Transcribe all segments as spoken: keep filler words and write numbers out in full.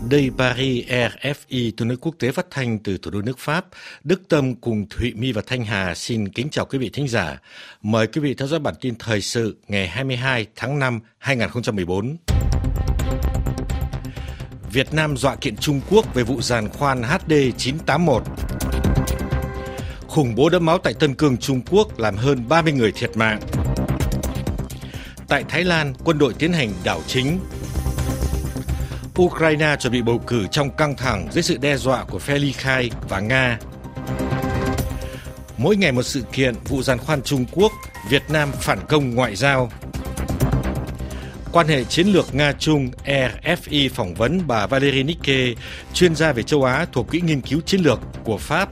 Đây Paris rờ ép i, tiếng nói quốc tế phát thanh từ thủ đô nước Pháp. Đức Tâm cùng Thụy My và Thanh Hà xin kính chào quý vị thính giả. Mời quý vị theo dõi bản tin thời sự ngày hai mươi hai tháng năm hai nghìn không trăm mười bốn. Việt Nam dọa kiện Trung Quốc về vụ giàn khoan H D chín tám một. Khủng bố đẫm máu tại Tân Cương, Trung Quốc làm hơn ba mươi người thiệt mạng. Tại Thái Lan, quân đội tiến hành đảo chính. Ukraine chuẩn bị bầu cử trong căng thẳng dưới sự đe dọa của phe ly khai và Nga. Mỗi ngày một sự kiện, vụ giàn khoan Trung Quốc, Việt Nam phản công ngoại giao. Quan hệ chiến lược Nga-Trung, rờ ép i phỏng vấn bà Valérie Nicke, chuyên gia về châu Á thuộc Quỹ nghiên cứu chiến lược của Pháp.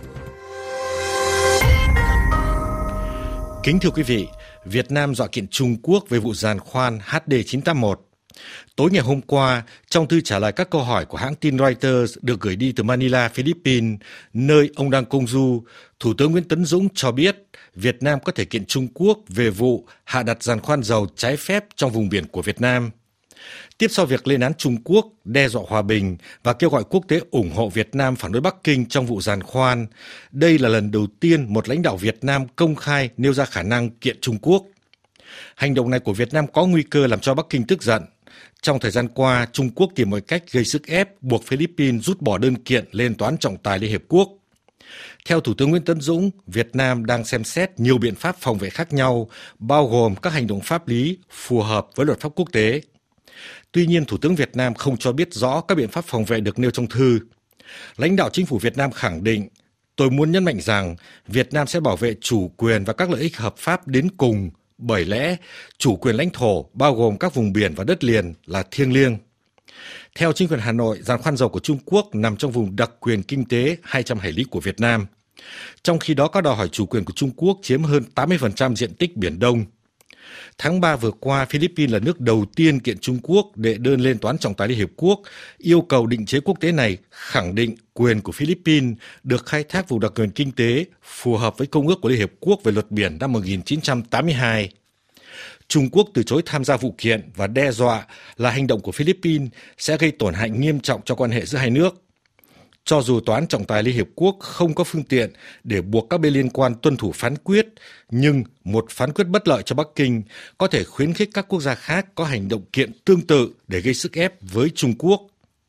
Kính thưa quý vị, Việt Nam dọa kiện Trung Quốc về vụ giàn khoan H D chín tám một. Tối ngày hôm qua, trong thư trả lời các câu hỏi của hãng tin Reuters được gửi đi từ Manila, Philippines, nơi ông đang công du, Thủ tướng Nguyễn Tấn Dũng cho biết Việt Nam có thể kiện Trung Quốc về vụ hạ đặt giàn khoan dầu trái phép trong vùng biển của Việt Nam. Tiếp sau việc lên án Trung Quốc, đe dọa hòa bình và kêu gọi quốc tế ủng hộ Việt Nam phản đối Bắc Kinh trong vụ giàn khoan, đây là lần đầu tiên một lãnh đạo Việt Nam công khai nêu ra khả năng kiện Trung Quốc. Hành động này của Việt Nam có nguy cơ làm cho Bắc Kinh tức giận. Trong thời gian qua, Trung Quốc tìm mọi cách gây sức ép buộc Philippines rút bỏ đơn kiện lên Tòa án trọng tài Liên Hiệp Quốc. Theo Thủ tướng Nguyễn Tấn Dũng, Việt Nam đang xem xét nhiều biện pháp phòng vệ khác nhau, bao gồm các hành động pháp lý phù hợp với luật pháp quốc tế. Tuy nhiên, Thủ tướng Việt Nam không cho biết rõ các biện pháp phòng vệ được nêu trong thư. Lãnh đạo chính phủ Việt Nam khẳng định, tôi muốn nhấn mạnh rằng Việt Nam sẽ bảo vệ chủ quyền và các lợi ích hợp pháp đến cùng, bởi lẽ chủ quyền lãnh thổ bao gồm các vùng biển và đất liền là thiêng liêng. Theo chính quyền Hà Nội, giàn khoan dầu của Trung Quốc nằm trong vùng đặc quyền kinh tế hai trăm hải lý của Việt Nam. Trong khi đó, các đòi hỏi chủ quyền của Trung Quốc chiếm hơn tám mươi phần trăm diện tích Biển Đông. Tháng ba vừa qua, Philippines là nước đầu tiên kiện Trung Quốc đệ đơn lên Tòa án trọng tài Liên Hiệp Quốc, yêu cầu định chế quốc tế này khẳng định quyền của Philippines được khai thác vùng đặc quyền kinh tế phù hợp với Công ước của Liên Hiệp Quốc về luật biển năm một nghìn chín trăm tám mươi hai. Trung Quốc từ chối tham gia vụ kiện và đe dọa là hành động của Philippines sẽ gây tổn hại nghiêm trọng cho quan hệ giữa hai nước. Cho dù Tòa án trọng tài Liên Hiệp Quốc không có phương tiện để buộc các bên liên quan tuân thủ phán quyết, nhưng một phán quyết bất lợi cho Bắc Kinh có thể khuyến khích các quốc gia khác có hành động kiện tương tự để gây sức ép với Trung Quốc.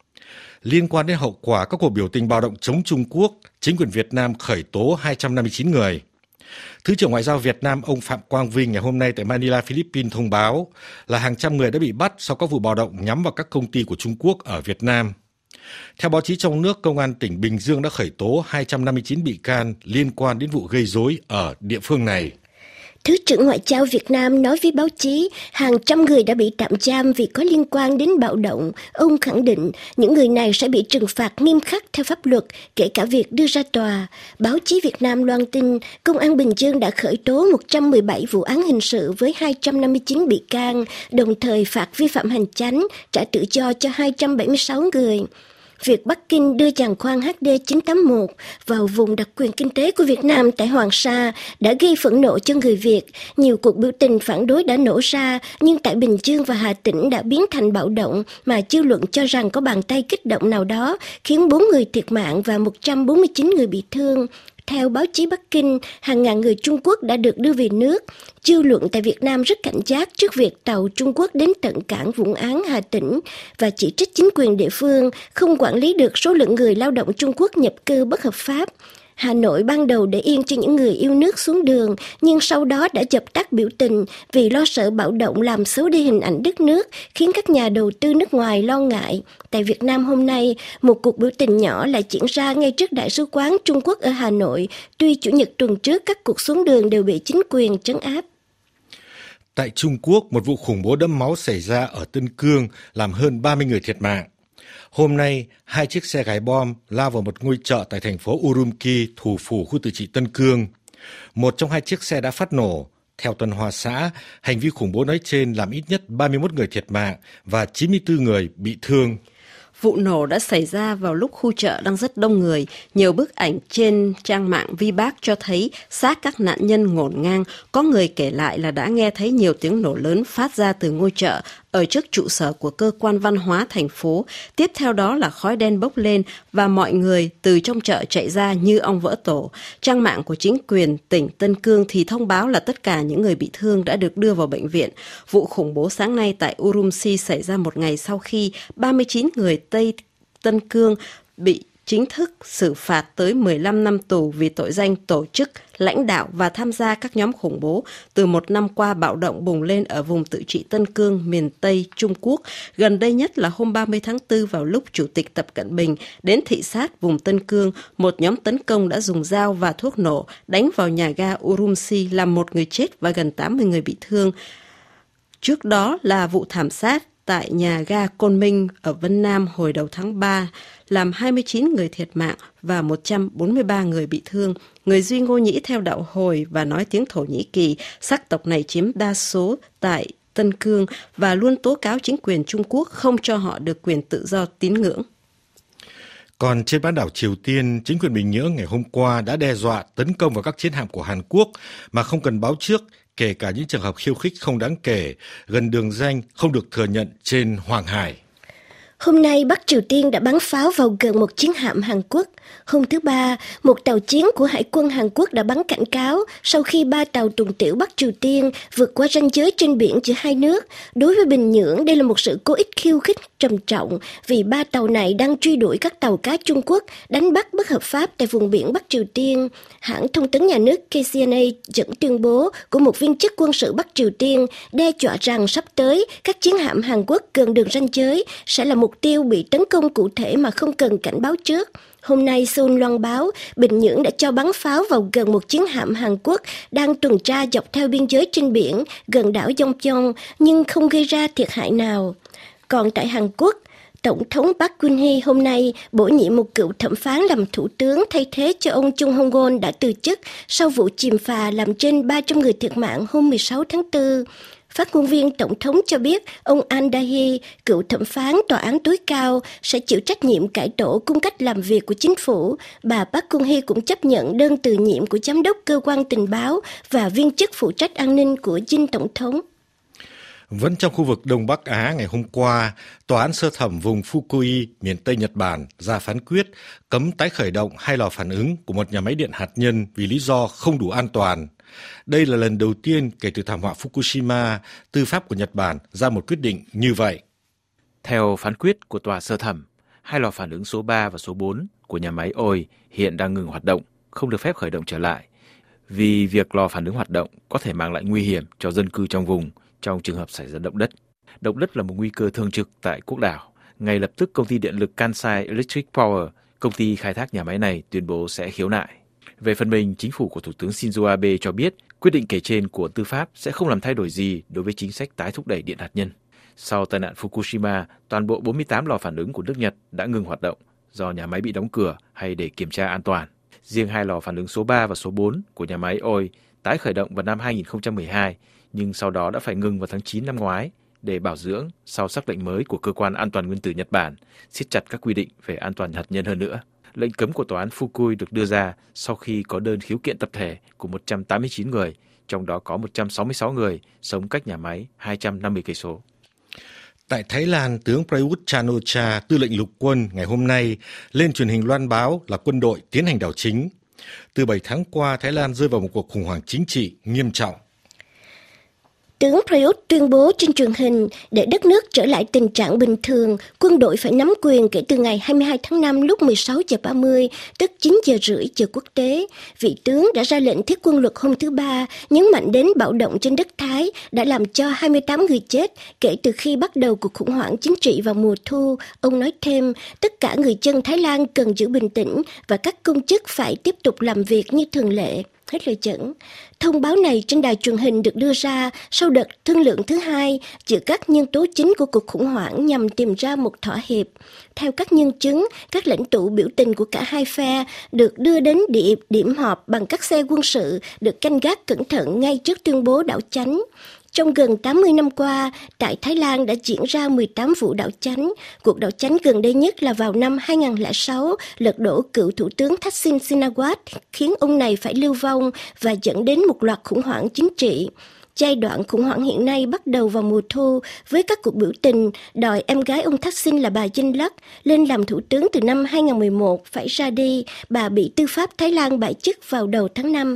Liên quan đến hậu quả các cuộc biểu tình bạo động chống Trung Quốc, chính quyền Việt Nam khởi tố hai trăm năm mươi chín người. Thứ trưởng Ngoại giao Việt Nam ông Phạm Quang Vinh ngày hôm nay tại Manila, Philippines thông báo là hàng trăm người đã bị bắt sau các vụ bạo động nhắm vào các công ty của Trung Quốc ở Việt Nam. Theo báo chí trong nước, Công an tỉnh Bình Dương đã khởi tố hai trăm năm mươi chín bị can liên quan đến vụ gây rối ở địa phương này. Thứ trưởng Ngoại giao Việt Nam nói với báo chí hàng trăm người đã bị tạm giam vì có liên quan đến bạo động. Ông khẳng định những người này sẽ bị trừng phạt nghiêm khắc theo pháp luật, kể cả việc đưa ra tòa. Báo chí Việt Nam loan tin Công an Bình Dương đã khởi tố một trăm mười bảy vụ án hình sự với hai trăm năm mươi chín bị can, đồng thời phạt vi phạm hành chánh, trả tự do cho hai trăm bảy mươi sáu người. Việc Bắc Kinh đưa giàn khoan H D chín tám một vào vùng đặc quyền kinh tế của Việt Nam tại Hoàng Sa đã gây phẫn nộ cho người Việt. Nhiều cuộc biểu tình phản đối đã nổ ra, nhưng tại Bình Dương và Hà Tĩnh đã biến thành bạo động mà dư luận cho rằng có bàn tay kích động nào đó, khiến bốn người thiệt mạng và một trăm bốn mươi chín người bị thương. Theo báo chí Bắc Kinh, hàng ngàn người Trung Quốc đã được đưa về nước. Dư luận tại Việt Nam rất cảnh giác trước việc tàu Trung Quốc đến tận cảng Vũng Áng, Hà Tĩnh và chỉ trích chính quyền địa phương không quản lý được số lượng người lao động Trung Quốc nhập cư bất hợp pháp. Hà Nội ban đầu để yên cho những người yêu nước xuống đường, nhưng sau đó đã dập tắt biểu tình vì lo sợ bạo động làm xấu đi hình ảnh đất nước, khiến các nhà đầu tư nước ngoài lo ngại. Tại Việt Nam hôm nay, một cuộc biểu tình nhỏ lại diễn ra ngay trước Đại sứ quán Trung Quốc ở Hà Nội, tuy Chủ nhật tuần trước các cuộc xuống đường đều bị chính quyền trấn áp. Tại Trung Quốc, một vụ khủng bố đẫm máu xảy ra ở Tân Cương làm hơn ba mươi người thiệt mạng. Hôm nay, hai chiếc xe gài bom lao vào một ngôi chợ tại thành phố Urumqi, thủ phủ khu tự trị Tân Cương. Một trong hai chiếc xe đã phát nổ. Theo Tân Hoa Xã, hành vi khủng bố nói trên làm ít nhất ba mươi mốt người thiệt mạng và chín mươi tư người bị thương. Vụ nổ đã xảy ra vào lúc khu chợ đang rất đông người. Nhiều bức ảnh trên trang mạng Vbipak cho thấy xác các nạn nhân ngổn ngang. Có người kể lại là đã nghe thấy nhiều tiếng nổ lớn phát ra từ ngôi chợ ở trước trụ sở của cơ quan văn hóa thành phố. Tiếp theo đó là khói đen bốc lên và mọi người từ trong chợ chạy ra như ong vỡ tổ. Trang mạng của chính quyền tỉnh Tân Cương thì thông báo là tất cả những người bị thương đã được đưa vào bệnh viện. Vụ khủng bố sáng nay tại Urumqi xảy ra một ngày sau khi ba mươi chín người Tây Tân Cương bị chính thức xử phạt tới mười lăm năm tù vì tội danh tổ chức, lãnh đạo và tham gia các nhóm khủng bố. Từ một năm qua, bạo động bùng lên ở vùng tự trị Tân Cương, miền Tây Trung Quốc. Gần đây nhất là hôm ba mươi tháng tư, vào lúc Chủ tịch Tập Cận Bình đến thị sát vùng Tân Cương, một nhóm tấn công đã dùng dao và thuốc nổ đánh vào nhà ga Urumqi, làm một người chết và gần tám mươi người bị thương. Trước đó là vụ thảm sát tại nhà ga Côn Minh ở Vân Nam hồi đầu tháng ba, làm hai mươi chín người thiệt mạng và một trăm bốn mươi ba người bị thương. Người Duy Ngô Nhĩ theo đạo Hồi và nói tiếng Thổ Nhĩ Kỳ, sắc tộc này chiếm đa số tại Tân Cương và luôn tố cáo chính quyền Trung Quốc không cho họ được quyền tự do tín ngưỡng. Còn trên bán đảo Triều Tiên, chính quyền Bình Nhưỡng ngày hôm qua đã đe dọa tấn công vào các chiến hạm của Hàn Quốc mà không cần báo trước, kể cả những trường hợp khiêu khích không đáng kể, gần đường ranh không được thừa nhận trên Hoàng Hải. Hôm nay, Bắc Triều Tiên đã bắn pháo vào gần một chiến hạm Hàn Quốc. Hôm thứ Ba, một tàu chiến của Hải quân Hàn Quốc đã bắn cảnh cáo sau khi ba tàu tuần tiễu Bắc Triều Tiên vượt qua ranh giới trên biển giữa hai nước. Đối với Bình Nhưỡng, đây là một sự cố ý khiêu khích trầm trọng vì ba tàu này đang truy đuổi các tàu cá Trung Quốc đánh bắt bất hợp pháp tại vùng biển Bắc Triều Tiên. Hãng thông tấn nhà nước K C N A dẫn tuyên bố của một viên chức quân sự Bắc Triều Tiên đe dọa rằng sắp tới các chiến hạm Hàn Quốc gần đường ranh giới sẽ là mục tiêu bị tấn công cụ thể mà không cần cảnh báo trước. Hôm nay, Seoul loan báo Bình Nhưỡng đã cho bắn pháo vào gần một chiến hạm Hàn Quốc đang tuần tra dọc theo biên giới trên biển gần đảo Yeonpyeong nhưng không gây ra thiệt hại nào. Còn tại Hàn Quốc, Tổng thống Park Geun-hye hôm nay bổ nhiệm một cựu thẩm phán làm thủ tướng thay thế cho ông Chung Hong-gon đã từ chức sau vụ chìm phà làm trên ba trăm người thiệt mạng hôm mười sáu tháng tư. Phát ngôn viên Tổng thống cho biết ông An Dae, cựu thẩm phán tòa án tối cao, sẽ chịu trách nhiệm cải tổ cung cách làm việc của chính phủ. Bà Park Geun-hye cũng chấp nhận đơn từ nhiệm của giám đốc cơ quan tình báo và viên chức phụ trách an ninh của dinh Tổng thống. Vẫn trong khu vực Đông Bắc Á, ngày hôm qua, Tòa án sơ thẩm vùng Fukui, miền Tây Nhật Bản ra phán quyết cấm tái khởi động hai lò phản ứng của một nhà máy điện hạt nhân vì lý do không đủ an toàn. Đây là lần đầu tiên kể từ thảm họa Fukushima, tư pháp của Nhật Bản ra một quyết định như vậy. Theo phán quyết của tòa sơ thẩm, hai lò phản ứng số ba và số bốn của nhà máy Oi hiện đang ngừng hoạt động, không được phép khởi động trở lại, vì việc lò phản ứng hoạt động có thể mang lại nguy hiểm cho dân cư trong vùng trong trường hợp xảy ra động đất. Động đất là một nguy cơ thường trực tại quốc đảo. Ngay lập tức, công ty điện lực Kansai Electric Power, công ty khai thác nhà máy này, tuyên bố sẽ khiếu nại. Về phần mình, chính phủ của Thủ tướng Shinzo Abe cho biết quyết định kể trên của tư pháp sẽ không làm thay đổi gì đối với chính sách tái thúc đẩy điện hạt nhân. Sau tai nạn Fukushima, toàn bộ bốn mươi tám lò phản ứng của nước Nhật đã ngừng hoạt động do nhà máy bị đóng cửa hay để kiểm tra an toàn. Riêng hai lò phản ứng số ba và số bốn của nhà máy Oi tái khởi động vào năm hai nghìn không trăm mười hai, nhưng sau đó đã phải ngừng vào tháng chín năm ngoái để bảo dưỡng sau sắc lệnh mới của Cơ quan An toàn Nguyên tử Nhật Bản siết chặt các quy định về an toàn hạt nhân hơn nữa. Lệnh cấm của tòa án Fukui được đưa ra sau khi có đơn khiếu kiện tập thể của một trăm tám mươi chín người, trong đó có một trăm sáu mươi sáu người sống cách nhà máy hai trăm năm mươi cây số. Tại Thái Lan, tướng Prayut Chan-o-cha, tư lệnh lục quân, ngày hôm nay lên truyền hình loan báo là quân đội tiến hành đảo chính. Từ bảy tháng qua, Thái Lan rơi vào một cuộc khủng hoảng chính trị nghiêm trọng. Tướng Prayut tuyên bố trên truyền hình để đất nước trở lại tình trạng bình thường, quân đội phải nắm quyền kể từ ngày hai mươi hai tháng năm lúc mười sáu giờ ba mươi, tức chín giờ rưỡi giờ quốc tế. Vị tướng đã ra lệnh thiết quân luật hôm thứ Ba, nhấn mạnh đến bạo động trên đất Thái đã làm cho hai mươi tám người chết kể từ khi bắt đầu cuộc khủng hoảng chính trị vào mùa thu. Ông nói thêm, tất cả người dân Thái Lan cần giữ bình tĩnh và các công chức phải tiếp tục làm việc như thường lệ. Hết lời dẫn. Thông báo này trên đài truyền hình được đưa ra sau đợt thương lượng thứ hai giữa các nhân tố chính của cuộc khủng hoảng nhằm tìm ra một thỏa hiệp. Theo các nhân chứng, các lãnh tụ biểu tình của cả hai phe được đưa đến địa điểm họp bằng các xe quân sự được canh gác cẩn thận ngay trước tuyên bố đảo chánh. Trong gần tám mươi năm qua, tại Thái Lan đã diễn ra mười tám vụ đảo chánh. Cuộc đảo chánh gần đây nhất là vào năm hai không không sáu, lật đổ cựu Thủ tướng Thaksin Shinawatra, khiến ông này phải lưu vong và dẫn đến một loạt khủng hoảng chính trị. Giai đoạn khủng hoảng hiện nay bắt đầu vào mùa thu với các cuộc biểu tình đòi em gái ông Thaksin là bà Yingluck lên làm thủ tướng từ năm hai không một một phải ra đi. Bà bị tư pháp Thái Lan bãi chức vào đầu tháng năm.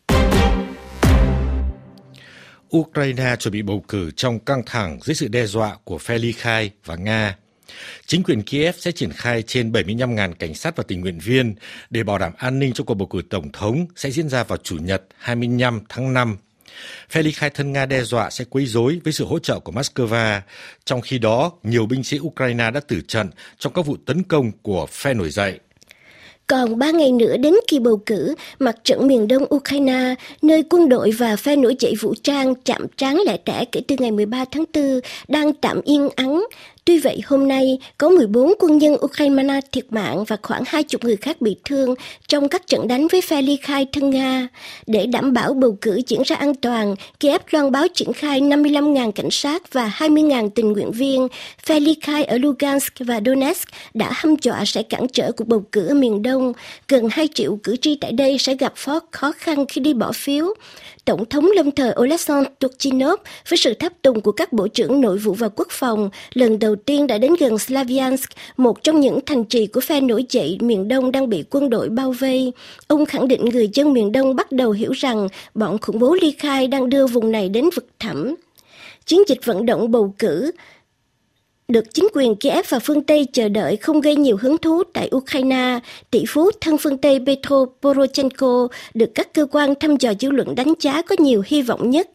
Ukraine chuẩn bị bầu cử trong căng thẳng dưới sự đe dọa của phe ly khai và Nga. Chính quyền Kiev sẽ triển khai trên bảy mươi lăm nghìn cảnh sát và tình nguyện viên để bảo đảm an ninh cho cuộc bầu cử tổng thống sẽ diễn ra vào Chủ nhật hai mươi lăm tháng năm. Phe ly khai thân Nga đe dọa sẽ quấy rối với sự hỗ trợ của Moscow. Trong khi đó, nhiều binh sĩ Ukraine đã tử trận trong các vụ tấn công của phe nổi dậy. Còn ba ngày nữa đến kỳ bầu cử, mặt trận miền đông Ukraine, nơi quân đội và phe nổi dậy vũ trang chạm trán lẻ tẻ kể từ ngày mười ba tháng tư, đang tạm yên ắng. Tuy vậy, hôm nay có mười bốn quân nhân Ukraine thiệt mạng và khoảng hai mươi người khác bị thương trong các trận đánh với phe ly khai thân Nga. Để đảm bảo bầu cử diễn ra an toàn, Kiev loan báo triển khai năm mươi lăm nghìn cảnh sát và hai mươi nghìn tình nguyện viên. Phe ly khai ở Lugansk và Donetsk đã hăm dọa sẽ cản trở cuộc bầu cử ở miền đông. Gần hai triệu cử tri tại đây sẽ gặp khó khăn khi đi bỏ phiếu. Tổng thống lâm thời Oleksandr Turchinov với sự tháp tùng của các bộ trưởng nội vụ và quốc phòng lần đầu tiên đã đến gần Slavyansk, một trong những thành trì của phe nổi dậy miền đông đang bị quân đội bao vây. Ông khẳng định người dân miền đông bắt đầu hiểu rằng bọn khủng bố ly khai đang đưa vùng này đến vực thẳm. Chiến dịch vận động bầu cử được chính quyền Kiev và phương Tây chờ đợi không gây nhiều hứng thú tại Ukraine. Tỷ phú thân phương Tây Petro Poroshenko được các cơ quan thăm dò dư luận đánh giá có nhiều hy vọng nhất.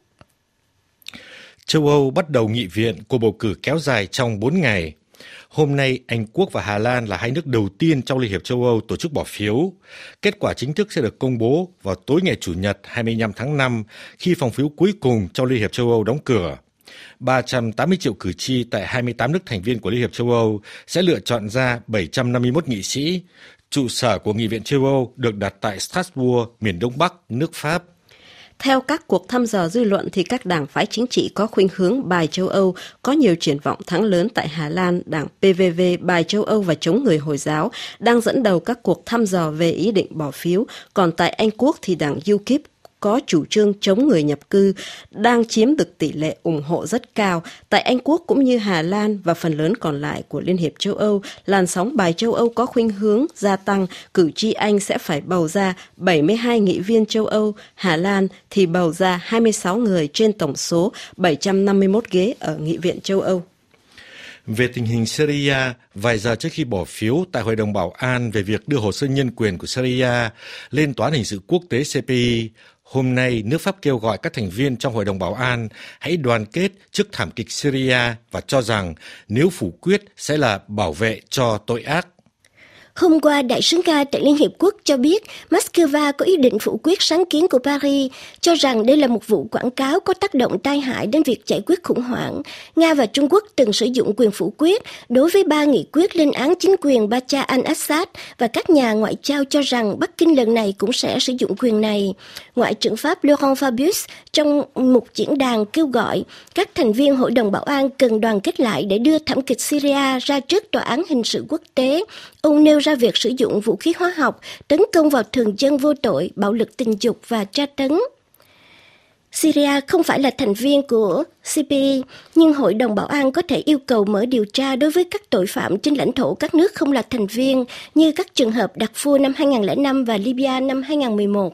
Châu Âu bắt đầu nghị viện, cuộc bầu cử kéo dài trong bốn ngày. Hôm nay, Anh Quốc và Hà Lan là hai nước đầu tiên trong Liên hiệp châu Âu tổ chức bỏ phiếu. Kết quả chính thức sẽ được công bố vào tối ngày Chủ nhật hai mươi lăm tháng năm khi phòng phiếu cuối cùng trong Liên hiệp châu Âu đóng cửa. ba trăm tám mươi triệu cử tri tại hai mươi tám nước thành viên của Liên hiệp châu Âu sẽ lựa chọn ra bảy trăm năm mươi mốt nghị sĩ. Trụ sở của Nghị viện châu Âu được đặt tại Strasbourg, miền Đông Bắc, nước Pháp. Theo các cuộc thăm dò dư luận thì các đảng phái chính trị có khuynh hướng bài châu Âu có nhiều triển vọng thắng lớn. Tại Hà Lan, đảng pê vê vê bài châu Âu và chống người Hồi giáo đang dẫn đầu các cuộc thăm dò về ý định bỏ phiếu. Còn tại Anh Quốc thì đảng u kíp có chủ trương chống người nhập cư đang chiếm được tỷ lệ ủng hộ rất cao. Tại Anh Quốc cũng như Hà Lan và phần lớn còn lại của Liên hiệp châu Âu, làn sóng bài châu Âu có khuynh hướng gia tăng. Cử tri Anh sẽ phải bầu ra bảy mươi hai nghị viên châu Âu, Hà Lan thì bầu ra hai mươi sáu người trên tổng số bảy trăm năm mươi mốt ghế ở Nghị viện châu Âu. Về tình hình Syria, vài giờ trước khi bỏ phiếu tại Hội đồng Bảo an về việc đưa hồ sơ nhân quyền của Syria lên Tòa án hình sự quốc tế xê pê i, hôm nay nước Pháp kêu gọi các thành viên trong Hội đồng Bảo an hãy đoàn kết trước thảm kịch Syria và cho rằng nếu phủ quyết sẽ là bảo vệ cho tội ác. Hôm qua, Đại sứ Nga tại Liên Hiệp Quốc cho biết Moscow có ý định phủ quyết sáng kiến của Paris, cho rằng đây là một vụ quảng cáo có tác động tai hại đến việc giải quyết khủng hoảng. Nga và Trung Quốc từng sử dụng quyền phủ quyết đối với ba nghị quyết lên án chính quyền Bashar al-Assad và các nhà ngoại giao cho rằng Bắc Kinh lần này cũng sẽ sử dụng quyền này. Ngoại trưởng Pháp Laurent Fabius trong một diễn đàn kêu gọi các thành viên Hội đồng Bảo an cần đoàn kết lại để đưa thảm kịch Syria ra trước Tòa án hình sự quốc tế. Ông nêu ra việc sử dụng vũ khí hóa học, tấn công vào thường dân vô tội, bạo lực tình dục và tra tấn. Syria không phải là thành viên của xê pê i, nhưng Hội đồng Bảo an có thể yêu cầu mở điều tra đối với các tội phạm trên lãnh thổ các nước không là thành viên, như các trường hợp Darfur năm hai không không năm và Libya năm hai không một một.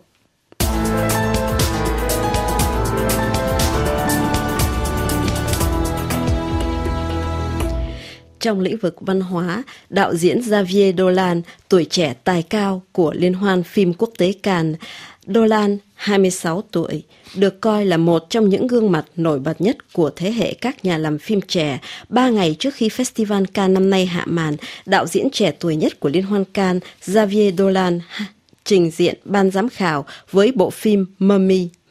Trong lĩnh vực văn hóa, đạo diễn Xavier Dolan, tuổi trẻ tài cao của Liên hoan phim quốc tế Cannes. Dolan, hai mươi sáu tuổi, được coi là một trong những gương mặt nổi bật nhất của thế hệ các nhà làm phim trẻ. Ba ngày trước khi Festival Cannes năm nay hạ màn, đạo diễn trẻ tuổi nhất của Liên hoan Cannes, Xavier Dolan, trình diện ban giám khảo với bộ phim Mummy,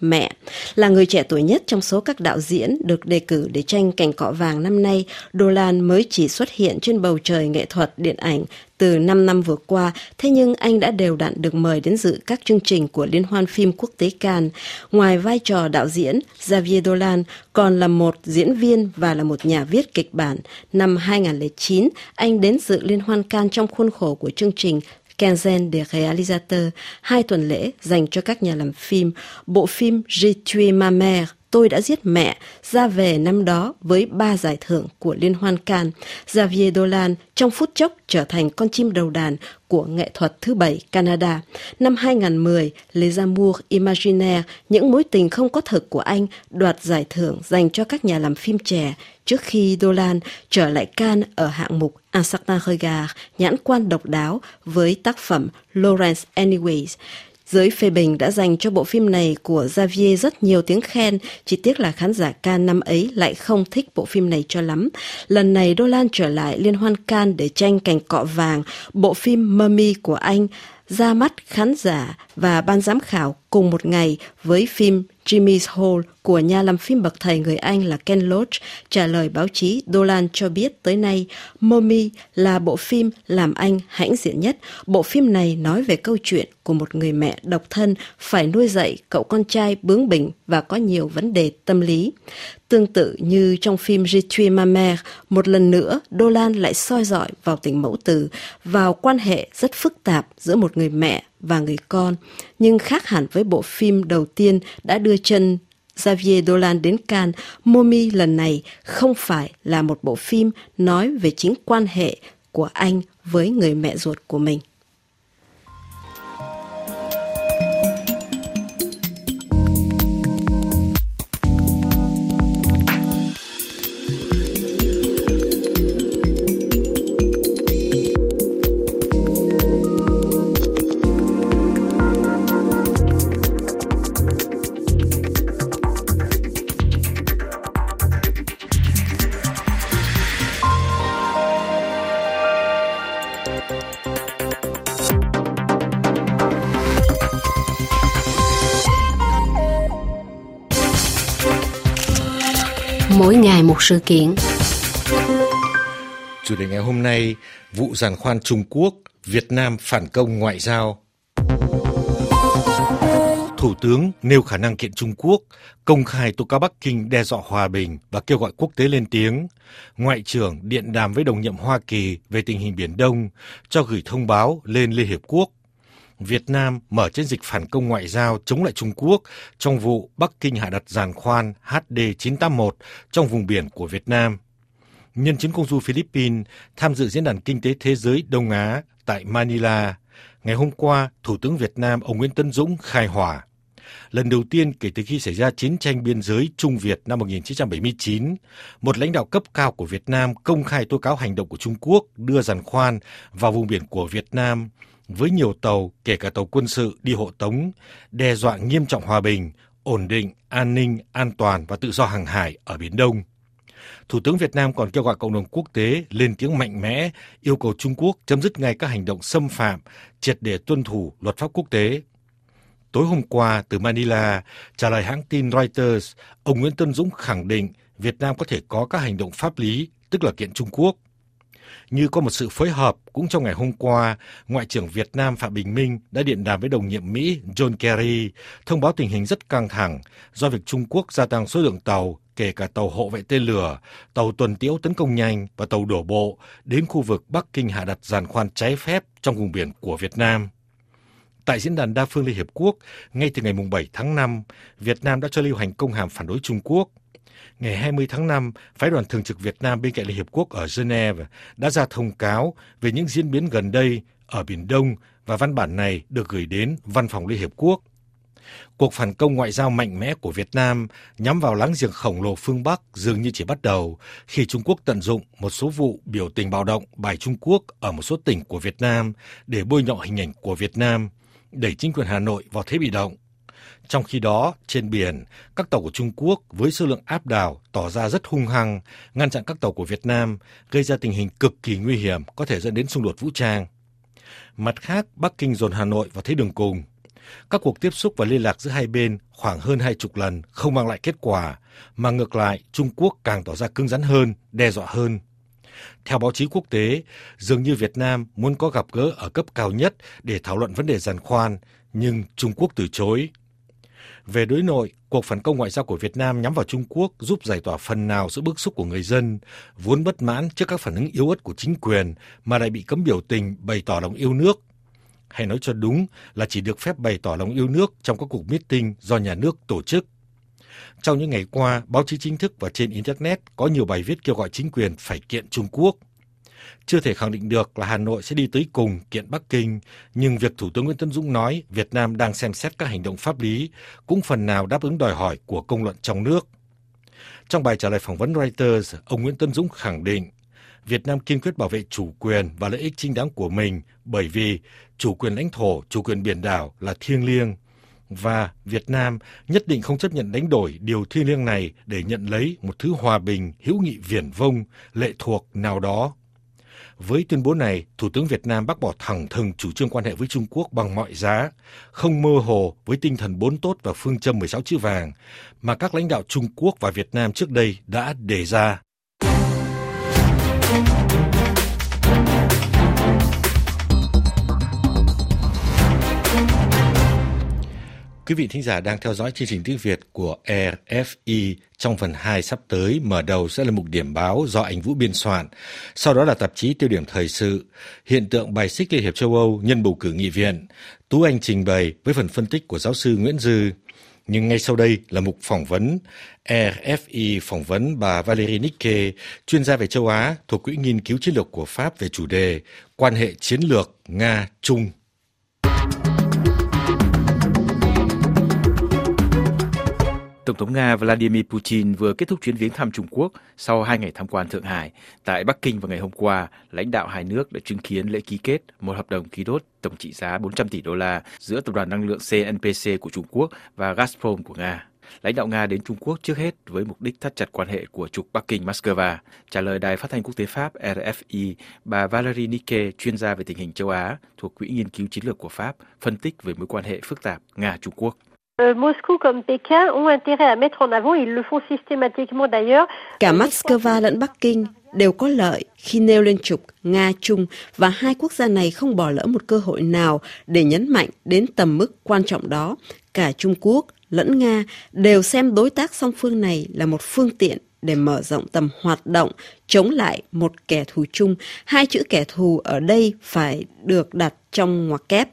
Mẹ. Là người trẻ tuổi nhất trong số các đạo diễn được đề cử để tranh cành cọ vàng năm nay, Dolan mới chỉ xuất hiện trên bầu trời nghệ thuật điện ảnh từ năm năm vừa qua, thế nhưng anh đã đều đặn được mời đến dự các chương trình của Liên hoan phim quốc tế Cannes. Ngoài vai trò đạo diễn, Xavier Dolan còn là một diễn viên và là một nhà viết kịch bản. Năm hai không không chín, anh đến dự Liên hoan Cannes trong khuôn khổ của chương trình Quinzaine des réalisateurs, hai tuần lễ dành cho các nhà làm phim. Bộ phim J'ai tué ma mère, Tôi đã giết mẹ, ra về năm đó với ba giải thưởng của Liên hoan Cannes. Xavier Dolan trong phút chốc trở thành con chim đầu đàn của nghệ thuật thứ bảy Canada. Năm hai không một không, Les Amours Imaginaires, Những mối tình không có thực của anh, đoạt giải thưởng dành cho các nhà làm phim trẻ, trước khi Dolan trở lại Cannes ở hạng mục Un certain regard, nhãn quan độc đáo với tác phẩm Lawrence Anyways. Giới phê bình đã dành cho bộ phim này của Xavier rất nhiều tiếng khen, chỉ tiếc là khán giả Cannes năm ấy lại không thích bộ phim này cho lắm. Lần này Dolan trở lại Liên hoan Cannes để tranh cành cọ vàng, bộ phim Mummy của anh ra mắt khán giả và ban giám khảo cùng một ngày với phim Jimmy's Hole của nhà làm phim bậc thầy người Anh là Ken Loach. Trả lời báo chí, Dolan cho biết tới nay, Mummy là bộ phim làm anh hãnh diện nhất. Bộ phim này nói về câu chuyện của một người mẹ độc thân phải nuôi dạy cậu con trai bướng bỉnh và có nhiều vấn đề tâm lý. Tương tự như trong phim J'ai tué ma mère, một lần nữa Dolan lại soi dọi vào tình mẫu tử, vào quan hệ rất phức tạp giữa một người mẹ và người con. Nhưng khác hẳn với bộ phim đầu tiên đã đưa chân Xavier Dolan đến Cannes, Mummy lần này không phải là một bộ phim nói về chính quan hệ của anh với người mẹ ruột của mình. Mỗi ngày một sự kiện. Chủ đề ngày hôm nay, vụ giàn khoan Trung Quốc, Việt Nam phản công ngoại giao. Thủ tướng nêu khả năng kiện Trung Quốc, công khai tố cáo Bắc Kinh đe dọa hòa bình và kêu gọi quốc tế lên tiếng. Ngoại trưởng điện đàm với đồng nhiệm Hoa Kỳ về tình hình Biển Đông, cho gửi thông báo lên Liên Hiệp Quốc. Việt Nam mở chiến dịch phản công ngoại giao chống lại Trung Quốc trong vụ Bắc Kinh hạ đặt giàn khoan H D chín tám một trong vùng biển của Việt Nam. Nhân chuyến công du Philippines tham dự Diễn đàn Kinh tế Thế giới Đông Á tại Manila, ngày hôm qua, Thủ tướng Việt Nam ông Nguyễn Tấn Dũng khai hỏa. Lần đầu tiên kể từ khi xảy ra chiến tranh biên giới Trung Việt năm một nghìn chín trăm bảy mươi chín, một lãnh đạo cấp cao của Việt Nam công khai tố cáo hành động của Trung Quốc đưa giàn khoan vào vùng biển của Việt Nam, với nhiều tàu, kể cả tàu quân sự đi hộ tống, đe dọa nghiêm trọng hòa bình, ổn định, an ninh, an toàn và tự do hàng hải ở Biển Đông. Thủ tướng Việt Nam còn kêu gọi cộng đồng quốc tế lên tiếng mạnh mẽ, yêu cầu Trung Quốc chấm dứt ngay các hành động xâm phạm, triệt để tuân thủ luật pháp quốc tế. Tối hôm qua, từ Manila, trả lời hãng tin Reuters, ông Nguyễn Tấn Dũng khẳng định Việt Nam có thể có các hành động pháp lý, tức là kiện Trung Quốc. Như có một sự phối hợp, cũng trong ngày hôm qua, Ngoại trưởng Việt Nam Phạm Bình Minh đã điện đàm với đồng nhiệm Mỹ John Kerry, thông báo tình hình rất căng thẳng do việc Trung Quốc gia tăng số lượng tàu, kể cả tàu hộ vệ tên lửa, tàu tuần tiễu tấn công nhanh và tàu đổ bộ đến khu vực Bắc Kinh hạ đặt giàn khoan trái phép trong vùng biển của Việt Nam. Tại Diễn đàn Đa phương Liên Hiệp Quốc, ngay từ ngày bảy tháng năm, Việt Nam đã cho lưu hành công hàm phản đối Trung Quốc. Ngày hai mươi tháng năm, Phái đoàn Thường trực Việt Nam bên cạnh Liên Hiệp Quốc ở Geneva đã ra thông cáo về những diễn biến gần đây ở Biển Đông và văn bản này được gửi đến Văn phòng Liên Hiệp Quốc. Cuộc phản công ngoại giao mạnh mẽ của Việt Nam nhắm vào láng giềng khổng lồ phương Bắc dường như chỉ bắt đầu khi Trung Quốc tận dụng một số vụ biểu tình bạo động bài Trung Quốc ở một số tỉnh của Việt Nam để bôi nhọ hình ảnh của Việt Nam, đẩy chính quyền Hà Nội vào thế bị động. Trong khi đó, trên biển, các tàu của Trung Quốc với số lượng áp đảo tỏ ra rất hung hăng, ngăn chặn các tàu của Việt Nam, gây ra tình hình cực kỳ nguy hiểm có thể dẫn đến xung đột vũ trang. Mặt khác, Bắc Kinh dồn Hà Nội vào thế đường cùng. Các cuộc tiếp xúc và liên lạc giữa hai bên khoảng hơn hai chục lần không mang lại kết quả, mà ngược lại Trung Quốc càng tỏ ra cứng rắn hơn, đe dọa hơn. Theo báo chí quốc tế, dường như Việt Nam muốn có gặp gỡ ở cấp cao nhất để thảo luận vấn đề giàn khoan, nhưng Trung Quốc từ chối. Về đối nội, cuộc phản công ngoại giao của Việt Nam nhắm vào Trung Quốc giúp giải tỏa phần nào sự bức xúc của người dân, vốn bất mãn trước các phản ứng yếu ớt của chính quyền mà lại bị cấm biểu tình bày tỏ lòng yêu nước. Hay nói cho đúng là chỉ được phép bày tỏ lòng yêu nước trong các cuộc meeting do nhà nước tổ chức. Trong những ngày qua, báo chí chính thức và trên Internet có nhiều bài viết kêu gọi chính quyền phải kiện Trung Quốc. Chưa thể khẳng định được là Hà Nội sẽ đi tới cùng kiện Bắc Kinh, nhưng việc Thủ tướng Nguyễn Tấn Dũng nói Việt Nam đang xem xét các hành động pháp lý cũng phần nào đáp ứng đòi hỏi của công luận trong nước. Trong bài trả lời phỏng vấn Reuters, ông Nguyễn Tấn Dũng khẳng định Việt Nam kiên quyết bảo vệ chủ quyền và lợi ích chính đáng của mình bởi vì chủ quyền lãnh thổ, chủ quyền biển đảo là thiêng liêng. Và Việt Nam nhất định không chấp nhận đánh đổi điều thiêng liêng này để nhận lấy một thứ hòa bình, hữu nghị viển vông, lệ thuộc nào đó. Với tuyên bố này, Thủ tướng Việt Nam bác bỏ thẳng thừng chủ trương quan hệ với Trung Quốc bằng mọi giá, không mơ hồ với tinh thần bốn tốt và phương châm mười sáu chữ vàng mà các lãnh đạo Trung Quốc và Việt Nam trước đây đã đề ra. Quý vị thính giả đang theo dõi chương trình tiếng Việt của rờ ép i. Trong phần hai sắp tới, mở đầu sẽ là mục điểm báo do anh Vũ biên soạn. Sau đó là tạp chí Tiêu điểm thời sự, hiện tượng bài xích Liên hiệp châu Âu nhân bầu cử nghị viện. Tú Anh trình bày với phần phân tích của giáo sư Nguyễn Dư. Nhưng ngay sau đây là mục phỏng vấn. rờ ép i phỏng vấn bà Valérie Nicke, chuyên gia về châu Á thuộc Quỹ nghiên cứu chiến lược của Pháp về chủ đề quan hệ chiến lược Nga-Trung. Tổng thống Nga Vladimir Putin vừa kết thúc chuyến viếng thăm Trung Quốc sau hai ngày tham quan Thượng Hải. Tại Bắc Kinh vào ngày hôm qua, lãnh đạo hai nước đã chứng kiến lễ ký kết một hợp đồng khí đốt tổng trị giá bốn trăm tỷ đô la giữa Tập đoàn Năng lượng xê en pê xê của Trung Quốc và Gazprom của Nga. Lãnh đạo Nga đến Trung Quốc trước hết với mục đích thắt chặt quan hệ của trục Bắc Kinh-Moscow. Trả lời đài phát thanh quốc tế Pháp rờ ép i, bà Valérie Nicke, chuyên gia về tình hình châu Á thuộc Quỹ nghiên cứu chiến lược của Pháp, phân tích về mối quan hệ phức tạp Nga-Trung Quốc. Moscou comme Pékin ont intérêt à mettre en avant, ils le font systématiquement d'ailleurs. Cả Moscow lẫn Bắc Kinh đều có lợi khi nêu lên trục Nga-Trung và hai quốc gia này không bỏ lỡ một cơ hội nào để nhấn mạnh đến tầm mức quan trọng đó. Cả Trung Quốc lẫn Nga đều xem đối tác song phương này là một phương tiện để mở rộng tầm hoạt động chống lại một kẻ thù chung. Hai chữ kẻ thù ở đây phải được đặt trong ngoặc kép.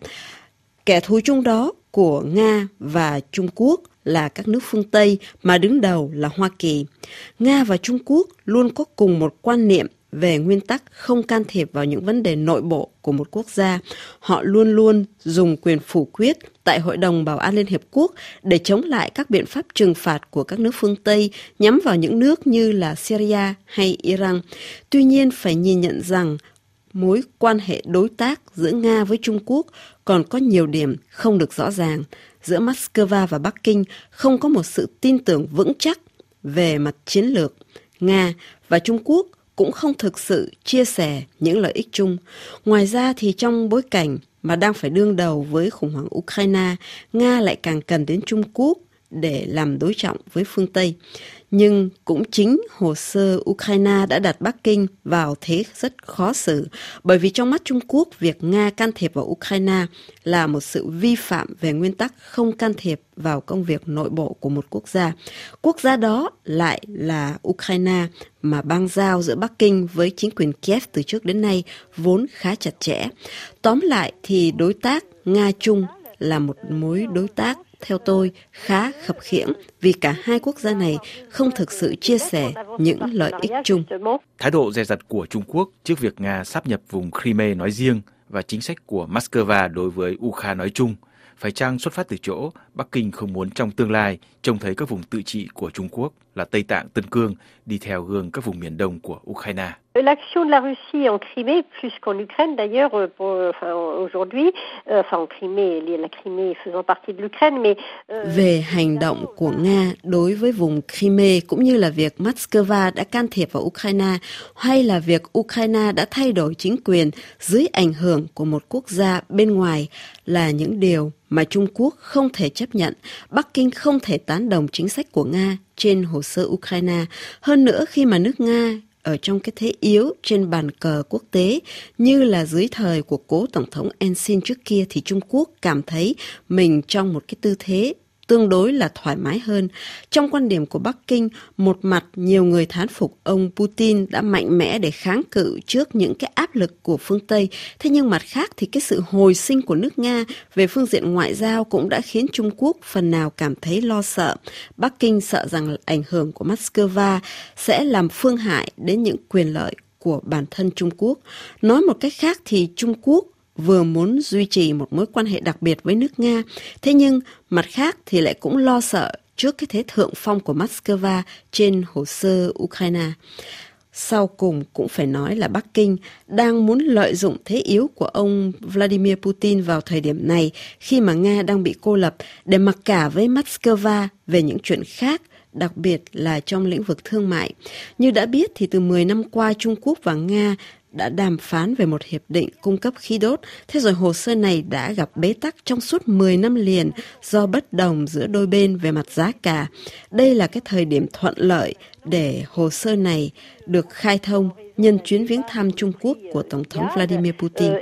Kẻ thù chung đó của Nga và Trung Quốc là các nước phương Tây mà đứng đầu là Hoa Kỳ. Nga và Trung Quốc luôn có cùng một quan niệm về nguyên tắc không can thiệp vào những vấn đề nội bộ của một quốc gia. Họ luôn luôn dùng quyền phủ quyết tại Hội đồng Bảo an Liên Hiệp Quốc để chống lại các biện pháp trừng phạt của các nước phương Tây nhắm vào những nước như là Syria hay Iran. Tuy nhiên, phải nhìn nhận rằng mối quan hệ đối tác giữa Nga với Trung Quốc còn có nhiều điểm không được rõ ràng. Giữa Moscow và Bắc Kinh không có một sự tin tưởng vững chắc về mặt chiến lược. Nga và Trung Quốc cũng không thực sự chia sẻ những lợi ích chung. Ngoài ra thì trong bối cảnh mà đang phải đương đầu với khủng hoảng Ukraine, Nga lại càng cần đến Trung Quốc để làm đối trọng với phương Tây. Nhưng cũng chính hồ sơ Ukraine đã đặt Bắc Kinh vào thế rất khó xử, bởi vì trong mắt Trung Quốc, việc Nga can thiệp vào Ukraine là một sự vi phạm về nguyên tắc không can thiệp vào công việc nội bộ của một quốc gia. Quốc gia đó lại là Ukraine, mà bang giao giữa Bắc Kinh với chính quyền Kiev từ trước đến nay vốn khá chặt chẽ. Tóm lại thì đối tác Nga-Trung là một mối đối tác theo tôi khá khập khiễng vì cả hai quốc gia này không thực sự chia sẻ những lợi ích chung. Thái độ dè dặt của Trung Quốc trước việc Nga sáp nhập vùng Crimea nói riêng và chính sách của Moscow đối với Ukraine nói chung phải chăng xuất phát từ chỗ Bắc Kinh không muốn trong tương lai trông thấy các vùng tự trị của Trung Quốc là Tây Tạng, Tân Cương đi theo gương các vùng miền đông của Ukraine. L'action de la Russie en Crimée, plus qu'en Ukraine d'ailleurs, pour, enfin, aujourd'hui, enfin en Crimée, la Crimée faisant partie de l'Ukraine, mais về hành động của Nga đối với vùng Crimea cũng như là việc Moscow đã can thiệp vào Ukraine hay là việc Ukraine đã thay đổi chính quyền dưới ảnh hưởng của một quốc gia bên ngoài là những điều mà Trung Quốc không thể chấp nhận. Bắc Kinh không thể tán đồng chính sách của Nga trên hồ sơ Ukraine. Hơn nữa khi mà nước Nga ở trong cái thế yếu trên bàn cờ quốc tế như là dưới thời của cố Tổng thống Yeltsin trước kia thì Trung Quốc cảm thấy mình trong một cái tư thế tương đối là thoải mái hơn. Trong quan điểm của Bắc Kinh, một mặt nhiều người thán phục ông Putin đã mạnh mẽ để kháng cự trước những cái áp lực của phương Tây. Thế nhưng mặt khác thì cái sự hồi sinh của nước Nga về phương diện ngoại giao cũng đã khiến Trung Quốc phần nào cảm thấy lo sợ. Bắc Kinh sợ rằng ảnh hưởng của Moscow sẽ làm phương hại đến những quyền lợi của bản thân Trung Quốc. Nói một cách khác thì Trung Quốc vừa muốn duy trì một mối quan hệ đặc biệt với nước Nga, thế nhưng mặt khác thì lại cũng lo sợ trước cái thế thượng phong của Moscow trên hồ sơ Ukraine. Sau cùng cũng phải nói là Bắc Kinh đang muốn lợi dụng thế yếu của ông Vladimir Putin vào thời điểm này khi mà Nga đang bị cô lập để mặc cả với Moscow về những chuyện khác, đặc biệt là trong lĩnh vực thương mại. Như đã biết thì từ mười năm qua Trung Quốc và Nga đã đàm phán về một hiệp định cung cấp khí đốt. Thế rồi hồ sơ này đã gặp bế tắc trong suốt mười năm liền do bất đồng giữa đôi bên về mặt giá cả. Đây là cái thời điểm thuận lợi để hồ sơ này được khai thông nhân chuyến viếng thăm Trung Quốc của Tổng thống Vladimir Putin.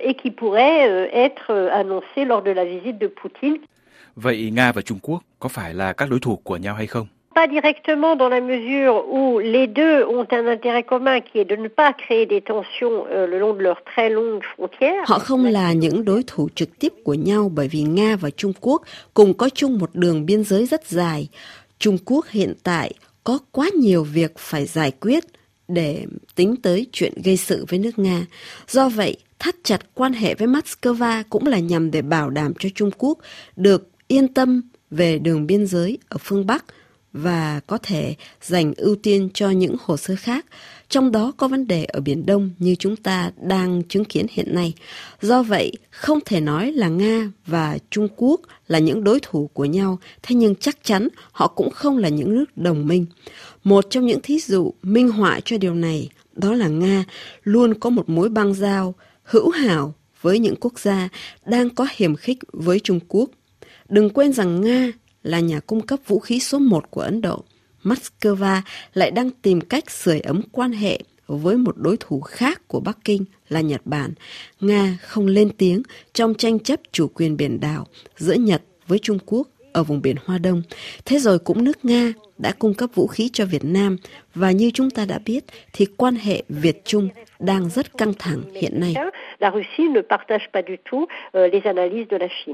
Vậy Nga và Trung Quốc có phải là các đối thủ của nhau hay không? Pas directement dans la mesure où les deux ont un intérêt commun qui est de ne pas créer des tensions le long de leurs très longues frontières. Họ không là những đối thủ trực tiếp của nhau bởi vì Nga và Trung Quốc cùng có chung một đường biên giới rất dài. Trung Quốc hiện tại có quá nhiều việc phải giải quyết để tính tới chuyện gây sự với nước Nga. Do vậy, thắt chặt quan hệ với Moscow cũng là nhằm để bảo đảm cho Trung Quốc được yên tâm về đường biên giới ở phương Bắc và có thể dành ưu tiên cho những hồ sơ khác, trong đó có vấn đề ở Biển Đông như chúng ta đang chứng kiến hiện nay. Do vậy, không thể nói là Nga và Trung Quốc là những đối thủ của nhau, thế nhưng chắc chắn họ cũng không là những nước đồng minh. Một trong những thí dụ minh họa cho điều này, đó là Nga luôn có một mối băng giao hữu hảo với những quốc gia đang có hiềm khích với Trung Quốc. Đừng quên rằng Nga là nhà cung cấp vũ khí số một của Ấn Độ. Moscow lại đang tìm cách sưởi ấm quan hệ với một đối thủ khác của Bắc Kinh là Nhật Bản. Nga không lên tiếng trong tranh chấp chủ quyền biển đảo giữa Nhật với Trung Quốc ở vùng biển Hoa Đông. Thế rồi cũng nước Nga đã cung cấp vũ khí cho Việt Nam và như chúng ta đã biết thì quan hệ Việt-Trung đang rất căng thẳng hiện nay. La Russie ne partage pas du tout les analyses de la Chine.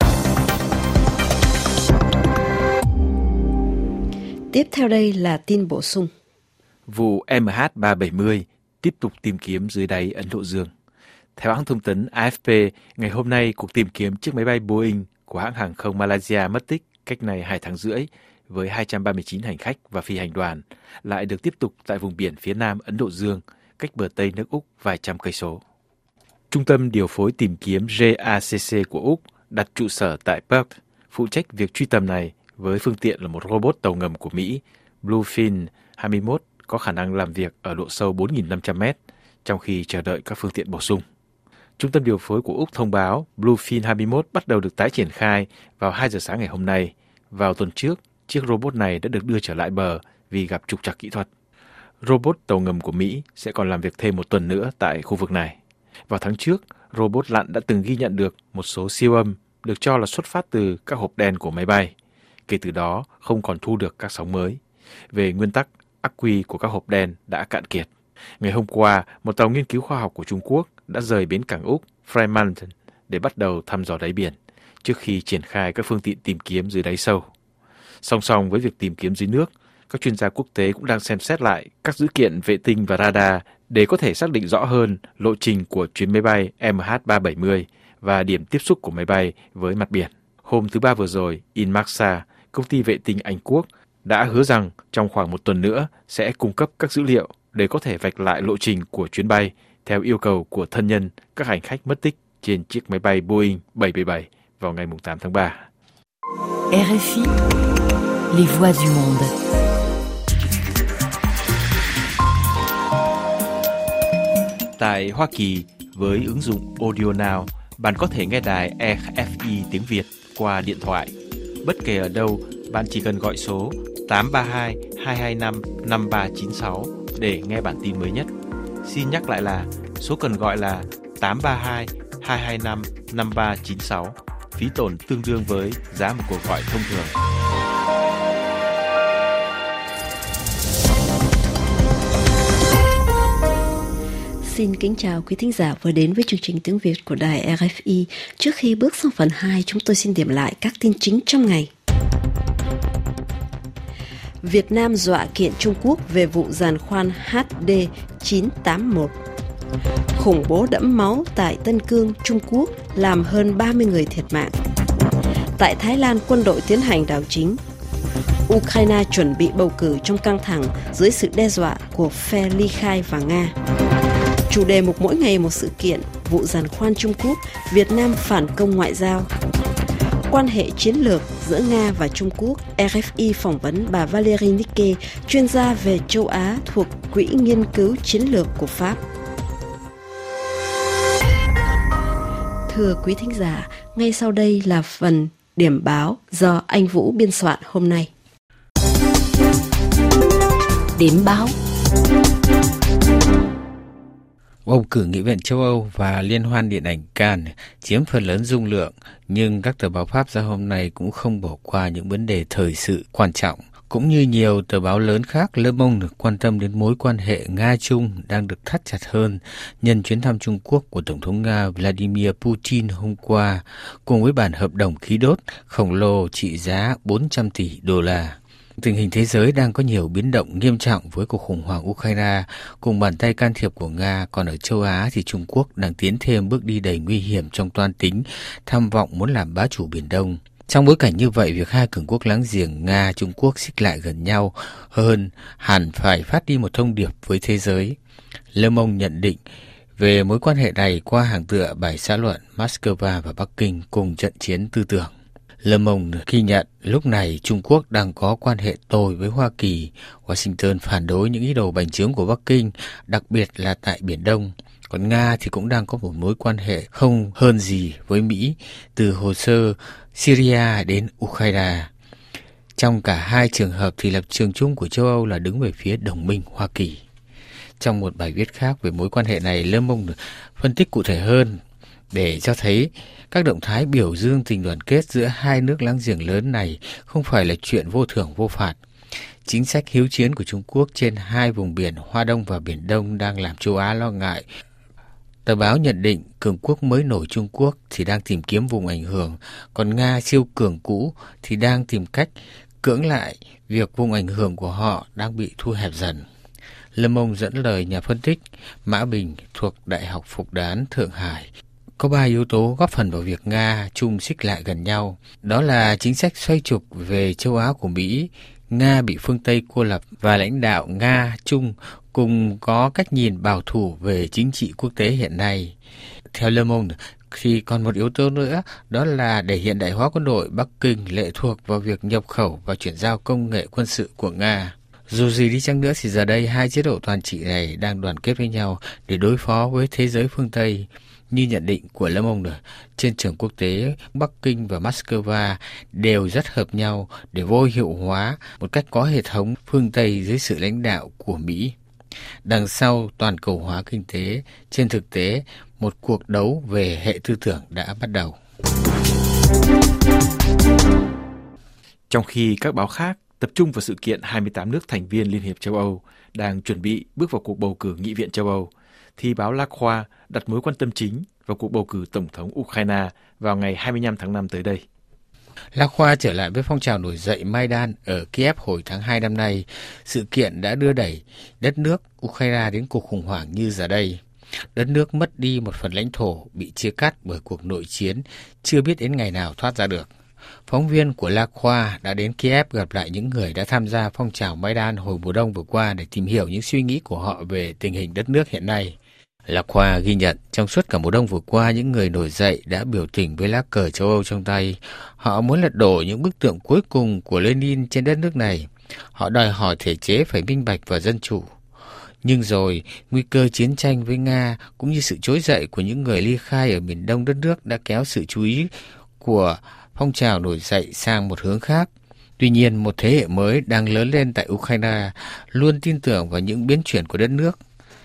Tiếp theo đây là tin bổ sung. Vụ M H ba bảy mươi tiếp tục tìm kiếm dưới đáy Ấn Độ Dương. Theo hãng thông tấn A F P, ngày hôm nay cuộc tìm kiếm chiếc máy bay Boeing của hãng hàng không Malaysia mất tích cách này hai tháng rưỡi với hai trăm ba mươi chín hành khách và phi hành đoàn lại được tiếp tục tại vùng biển phía nam Ấn Độ Dương, cách bờ tây nước Úc vài trăm cây số. Trung tâm điều phối tìm kiếm J A C C của Úc đặt trụ sở tại Perth, phụ trách việc truy tầm này với phương tiện là một robot tàu ngầm của Mỹ, Bluefin hai mươi mốt, có khả năng làm việc ở độ sâu bốn nghìn năm trăm mét, trong khi chờ đợi các phương tiện bổ sung. Trung tâm điều phối của Úc thông báo Bluefin hai mươi mốt bắt đầu được tái triển khai vào hai giờ sáng ngày hôm nay. Vào tuần trước, chiếc robot này đã được đưa trở lại bờ vì gặp trục trặc kỹ thuật. Robot tàu ngầm của Mỹ sẽ còn làm việc thêm một tuần nữa tại khu vực này. Vào tháng trước, robot lặn đã từng ghi nhận được một số siêu âm được cho là xuất phát từ các hộp đen của máy bay. Kể từ đó, không còn thu được các sóng mới. Về nguyên tắc, ắc quy của các hộp đen đã cạn kiệt. Ngày hôm qua, một tàu nghiên cứu khoa học của Trung Quốc đã rời bến cảng Úc Fremantle để bắt đầu thăm dò đáy biển, trước khi triển khai các phương tiện tìm kiếm dưới đáy sâu. Song song với việc tìm kiếm dưới nước, các chuyên gia quốc tế cũng đang xem xét lại các dữ kiện vệ tinh và radar để có thể xác định rõ hơn lộ trình của chuyến máy bay M H ba bảy mươi và điểm tiếp xúc của máy bay với mặt biển. Hôm thứ Ba vừa rồi, Inmarsat, công ty vệ tinh Anh Quốc, đã hứa rằng trong khoảng một tuần nữa sẽ cung cấp các dữ liệu để có thể vạch lại lộ trình của chuyến bay theo yêu cầu của thân nhân các hành khách mất tích trên chiếc máy bay Boeing bảy bảy bảy vào ngày tám tháng ba. rờ ép i, les voix du monde. Tại Hoa Kỳ, với ứng dụng Audio Now, bạn có thể nghe đài rờ ép i tiếng Việt qua điện thoại. Bất kể ở đâu, bạn chỉ cần gọi số tám ba hai hai hai năm năm ba chín sáu để nghe bản tin mới nhất. Xin nhắc lại là số cần gọi là tám ba hai hai hai năm năm ba chín sáu, phí tổn tương đương với giá một cuộc gọi thông thường. Xin kính chào quý thính giả vừa đến với chương trình tiếng Việt của đài rờ ép i. Trước khi bước sang phần hai, chúng tôi xin điểm lại các tin chính trong ngày. Việt Nam dọa kiện Trung Quốc về vụ giàn khoan H D chín tám mốt. Khủng bố đẫm máu tại Tân Cương, Trung Quốc làm hơn ba mươi người thiệt mạng. Tại Thái Lan, quân đội tiến hành đảo chính. Ukraine chuẩn bị bầu cử trong căng thẳng dưới sự đe dọa của phe ly khai và Nga. Chủ đề mục mỗi ngày một sự kiện, vụ giàn khoan Trung Quốc, Việt Nam phản công ngoại giao. Quan hệ chiến lược giữa Nga và Trung Quốc, rờ ép i phỏng vấn bà Valérie Nicke, chuyên gia về châu Á thuộc Quỹ Nghiên cứu Chiến lược của Pháp. Thưa quý thính giả, ngay sau đây là phần điểm báo do anh Vũ biên soạn hôm nay. Điểm báo. Bầu cử Nghị viện châu Âu và Liên hoan điện ảnh Cannes chiếm phần lớn dung lượng, nhưng các tờ báo Pháp ra hôm nay cũng không bỏ qua những vấn đề thời sự quan trọng. Cũng như nhiều tờ báo lớn khác, Le Monde được quan tâm đến mối quan hệ Nga-Trung đang được thắt chặt hơn nhân chuyến thăm Trung Quốc của Tổng thống Nga Vladimir Putin hôm qua, cùng với bản hợp đồng khí đốt khổng lồ trị giá bốn trăm tỷ đô la. Tình hình thế giới đang có nhiều biến động nghiêm trọng với cuộc khủng hoảng Ukraine cùng bàn tay can thiệp của Nga, còn ở châu Á thì Trung Quốc đang tiến thêm bước đi đầy nguy hiểm trong toan tính, tham vọng muốn làm bá chủ Biển Đông. Trong bối cảnh như vậy, việc hai cường quốc láng giềng Nga, Trung Quốc xích lại gần nhau hơn hẳn phải phát đi một thông điệp với thế giới. Le Monde nhận định về mối quan hệ này qua hàng tựa bài xã luận Moscow và Bắc Kinh cùng trận chiến tư tưởng. Le Monde ghi nhận lúc này Trung Quốc đang có quan hệ tồi với Hoa Kỳ. Washington phản đối những ý đồ bành trướng của Bắc Kinh, đặc biệt là tại Biển Đông. Còn Nga thì cũng đang có một mối quan hệ không hơn gì với Mỹ, từ hồ sơ Syria đến Ukraine. Trong cả hai trường hợp thì lập trường chung của châu Âu là đứng về phía đồng minh Hoa Kỳ. Trong một bài viết khác về mối quan hệ này, Le Monde phân tích cụ thể hơn để cho thấy các động thái biểu dương tình đoàn kết giữa hai nước láng giềng lớn này không phải là chuyện vô thưởng vô phạt. Chính sách hiếu chiến của Trung Quốc trên hai vùng biển Hoa Đông và Biển Đông đang làm châu Á lo ngại. Tờ báo nhận định cường quốc mới nổi Trung Quốc thì đang tìm kiếm vùng ảnh hưởng, còn Nga siêu cường cũ thì đang tìm cách cưỡng lại việc vùng ảnh hưởng của họ đang bị thu hẹp dần. Le Monde dẫn lời nhà phân tích Mã Bình thuộc Đại học Phục Đán Thượng Hải. Có ba yếu tố góp phần vào việc Nga, Trung xích lại gần nhau. Đó là chính sách xoay trục về châu Á của Mỹ, Nga bị phương Tây cô lập và lãnh đạo Nga, Trung cùng có cách nhìn bảo thủ về chính trị quốc tế hiện nay. Theo Le Monde, thì còn một yếu tố nữa, đó là để hiện đại hóa quân đội, Bắc Kinh lệ thuộc vào việc nhập khẩu và chuyển giao công nghệ quân sự của Nga. Dù gì đi chăng nữa thì giờ đây hai chế độ toàn trị này đang đoàn kết với nhau để đối phó với thế giới phương Tây. Như nhận định của Le Monde, trên trường quốc tế, Bắc Kinh và Moscow đều rất hợp nhau để vô hiệu hóa một cách có hệ thống phương Tây dưới sự lãnh đạo của Mỹ. Đằng sau toàn cầu hóa kinh tế, trên thực tế, một cuộc đấu về hệ tư tưởng đã bắt đầu. Trong khi các báo khác tập trung vào sự kiện hai mươi tám nước thành viên Liên hiệp châu Âu đang chuẩn bị bước vào cuộc bầu cử Nghị viện châu Âu, thì báo La Croix đặt mối quan tâm chính vào cuộc bầu cử Tổng thống Ukraine vào ngày hai mươi lăm tháng năm tới đây. La Croix trở lại với phong trào nổi dậy Maidan ở Kiev hồi tháng hai năm nay. Sự kiện đã đưa đẩy đất nước Ukraine đến cuộc khủng hoảng như giờ đây. Đất nước mất đi một phần lãnh thổ, bị chia cắt bởi cuộc nội chiến, chưa biết đến ngày nào thoát ra được. phóng viên của La Croix đã đến Kiev gặp lại những người đã tham gia phong trào Maidan hồi mùa đông vừa qua để tìm hiểu những suy nghĩ của họ về tình hình đất nước hiện nay. La Croix ghi nhận trong suốt cả mùa đông vừa qua, những người nổi dậy đã biểu tình với lá cờ châu Âu trong tay. Họ muốn lật đổ những bức tượng cuối cùng của Lenin trên đất nước này. Họ đòi hỏi thể chế phải minh bạch và dân chủ. Nhưng rồi, nguy cơ chiến tranh với Nga cũng như sự trỗi dậy của những người ly khai ở miền đông đất nước đã kéo sự chú ý của phong trào nổi dậy sang một hướng khác. Tuy nhiên, một thế hệ mới đang lớn lên tại Ukraine luôn tin tưởng vào những biến chuyển của đất nước.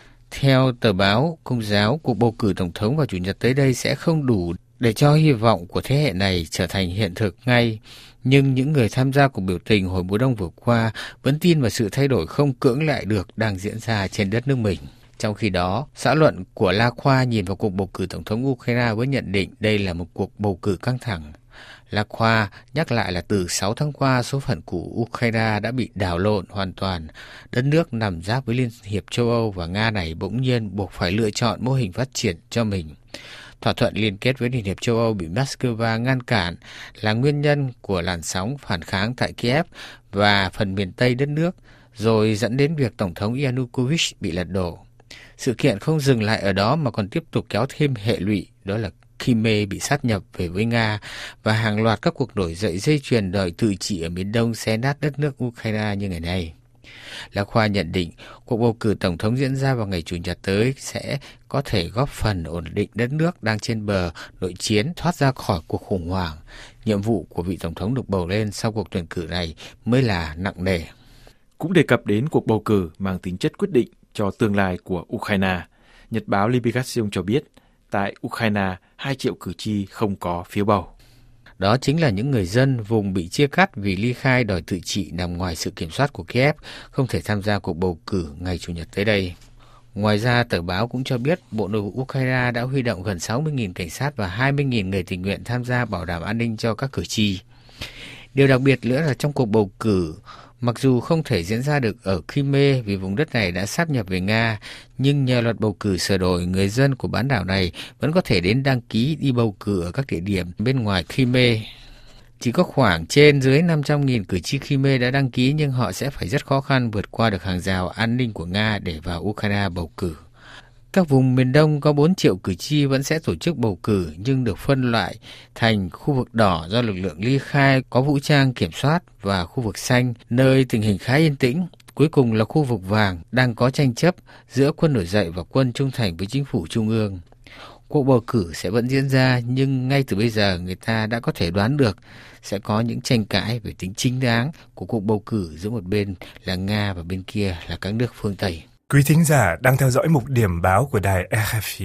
Theo tờ báo Công giáo, cuộc bầu cử tổng thống vào Chủ nhật tới đây sẽ không đủ để cho hy vọng của thế hệ này trở thành hiện thực ngay. Nhưng những người tham gia cuộc biểu tình hồi mùa đông vừa qua vẫn tin vào sự thay đổi không cưỡng lại được đang diễn ra trên đất nước mình. Trong khi đó, xã luận của La Croix nhìn vào cuộc bầu cử tổng thống Ukraine với nhận định đây là một cuộc bầu cử căng thẳng. La Croix nhắc lại là từ sáu tháng qua, số phận của Ukraine đã bị đảo lộn hoàn toàn. Đất nước nằm giáp với Liên hiệp châu Âu và Nga này bỗng nhiên buộc phải lựa chọn mô hình phát triển cho mình. Thỏa thuận liên kết với Liên hiệp châu Âu bị Moscow ngăn cản là nguyên nhân của làn sóng phản kháng tại Kiev và phần miền Tây đất nước, rồi dẫn đến việc Tổng thống Yanukovych bị lật đổ. Sự kiện không dừng lại ở đó mà còn tiếp tục kéo thêm hệ lụy, đó là Crimea bị sát nhập về với Nga và hàng loạt các cuộc nổi dậy dây chuyền đòi tự trị ở miền đông xé nát đất nước Ukraine như ngày nay. La Croix nhận định cuộc bầu cử tổng thống diễn ra vào ngày Chủ nhật tới sẽ có thể góp phần ổn định đất nước đang trên bờ nội chiến thoát ra khỏi cuộc khủng hoảng. Nhiệm vụ của vị tổng thống được bầu lên sau cuộc tuyển cử này mới là nặng nề. Cũng đề cập đến cuộc bầu cử mang tính chất quyết định cho tương lai của Ukraine, Nhật báo Libération cho biết tại Ukraine, hai triệu cử tri không có phiếu bầu. Đó chính là những người dân vùng bị chia cắt vì ly khai đòi tự trị nằm ngoài sự kiểm soát của Kiev, không thể tham gia cuộc bầu cử ngày Chủ nhật tới đây. Ngoài ra, tờ báo cũng cho biết Bộ Nội vụ Ukraine đã huy động gần sáu mươi nghìn cảnh sát và hai mươi nghìn người tình nguyện tham gia bảo đảm an ninh cho các cử tri. Điều đặc biệt nữa là trong cuộc bầu cử, mặc dù không thể diễn ra được ở Crimea vì vùng đất này đã sáp nhập về Nga, nhưng nhờ luật bầu cử sửa đổi, người dân của bán đảo này vẫn có thể đến đăng ký đi bầu cử ở các địa điểm bên ngoài Crimea. Chỉ có khoảng trên dưới năm trăm nghìn cử tri Crimea đã đăng ký, nhưng họ sẽ phải rất khó khăn vượt qua được hàng rào an ninh của Nga để vào Ukraine bầu cử. Các vùng miền Đông có bốn triệu cử tri vẫn sẽ tổ chức bầu cử nhưng được phân loại thành khu vực đỏ do lực lượng ly khai có vũ trang kiểm soát và khu vực xanh nơi tình hình khá yên tĩnh. Cuối cùng là khu vực vàng đang có tranh chấp giữa quân nổi dậy và quân trung thành với chính phủ trung ương. Cuộc bầu cử sẽ vẫn diễn ra nhưng ngay từ bây giờ người ta đã có thể đoán được sẽ có những tranh cãi về tính chính đáng của cuộc bầu cử giữa một bên là Nga và bên kia là các nước phương Tây. Quý thính giả đang theo dõi mục điểm báo của đài rờ ép i.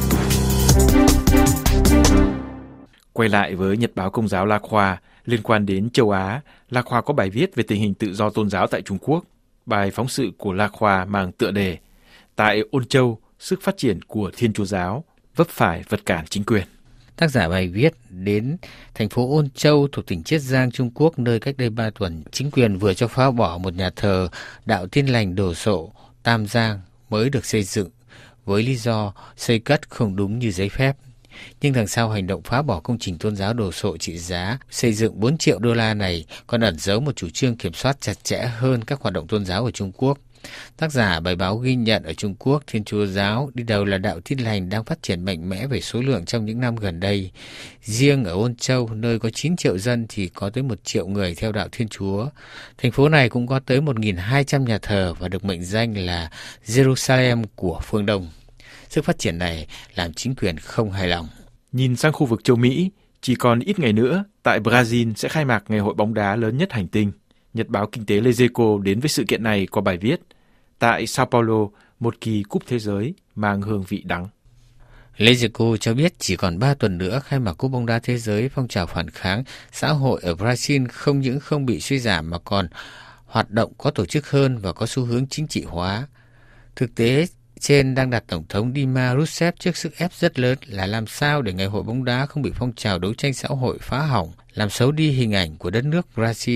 Quay lại với Nhật báo Công giáo La Croix liên quan đến châu Á, La Croix có bài viết về tình hình tự do tôn giáo tại Trung Quốc. Bài phóng sự của La Croix mang tựa đề tại Ôn Châu, sức phát triển của Thiên Chúa giáo vấp phải vật cản chính quyền. Tác giả bài viết đến thành phố Ôn Châu thuộc tỉnh Chiết Giang, Trung Quốc, nơi cách đây ba tuần chính quyền vừa cho phá bỏ một nhà thờ Đạo Tin Lành Đồ Sộ Tam Giang mới được xây dựng với lý do xây cất không đúng như giấy phép. Nhưng đằng sau hành động phá bỏ công trình tôn giáo đồ sộ trị giá xây dựng bốn triệu đô la này còn ẩn giấu một chủ trương kiểm soát chặt chẽ hơn các hoạt động tôn giáo ở Trung Quốc. Tác giả bài báo ghi nhận ở Trung Quốc, Thiên Chúa giáo đi đầu là Đạo Tin Lành đang phát triển mạnh mẽ về số lượng trong những năm gần đây. Riêng ở Ôn Châu, nơi có chín triệu dân thì có tới một triệu người theo Đạo Thiên Chúa. Thành phố này cũng có tới một nghìn hai trăm nhà thờ và được mệnh danh là Jerusalem của phương Đông. Sức phát triển này làm chính quyền không hài lòng. Nhìn sang khu vực châu Mỹ, chỉ còn ít ngày nữa, tại Brazil sẽ khai mạc ngày hội bóng đá lớn nhất hành tinh. Nhật báo Kinh tế Lezeco đến với sự kiện này có bài viết tại Sao Paulo, một kỳ cúp thế giới mang hương vị đắng. Lezeco cho biết chỉ còn ba tuần nữa khai mạc cúp bóng đá thế giới, phong trào phản kháng xã hội ở Brazil không những không bị suy giảm mà còn hoạt động có tổ chức hơn và có xu hướng chính trị hóa. Thực tế trên đang đặt Tổng thống Dilma Rousseff trước sức ép rất lớn là làm sao để ngày hội bóng đá không bị phong trào đấu tranh xã hội phá hỏng, làm xấu đi hình ảnh của đất nước Brazil.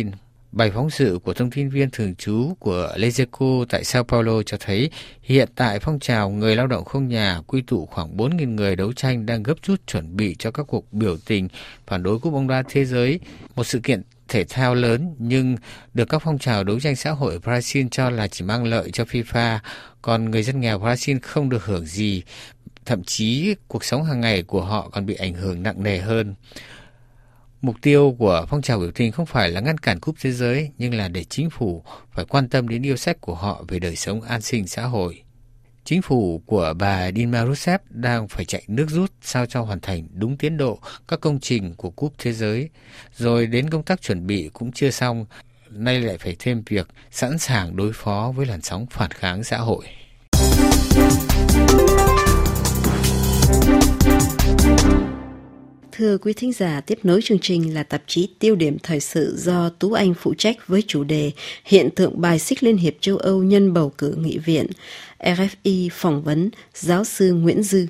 Bài phóng sự của thông tin viên thường trú của Lezeco tại Sao Paulo cho thấy hiện tại phong trào người lao động không nhà quy tụ khoảng bốn nghìn người đấu tranh đang gấp rút chuẩn bị cho các cuộc biểu tình phản đối Cúp bóng đá thế giới, một sự kiện thể thao lớn nhưng được các phong trào đấu tranh xã hội ở Brazil cho là chỉ mang lợi cho FIFA, còn người dân nghèo Brazil không được hưởng gì, thậm chí cuộc sống hàng ngày của họ còn bị ảnh hưởng nặng nề hơn. Mục tiêu của phong trào biểu tình không phải là ngăn cản Cúp Thế giới, nhưng là để chính phủ phải quan tâm đến yêu sách của họ về đời sống an sinh xã hội. Chính phủ của bà Dilma Rousseff đang phải chạy nước rút sao cho hoàn thành đúng tiến độ các công trình của Cúp Thế giới, rồi đến công tác chuẩn bị cũng chưa xong, nay lại phải thêm việc sẵn sàng đối phó với làn sóng phản kháng xã hội. Thưa quý thính giả, tiếp nối chương trình là tạp chí Tiêu điểm thời sự do Tú Anh phụ trách với chủ đề Hiện tượng bài xích Liên hiệp châu Âu nhân bầu cử nghị viện. rờ ép i phỏng vấn giáo sư Nguyễn Dư.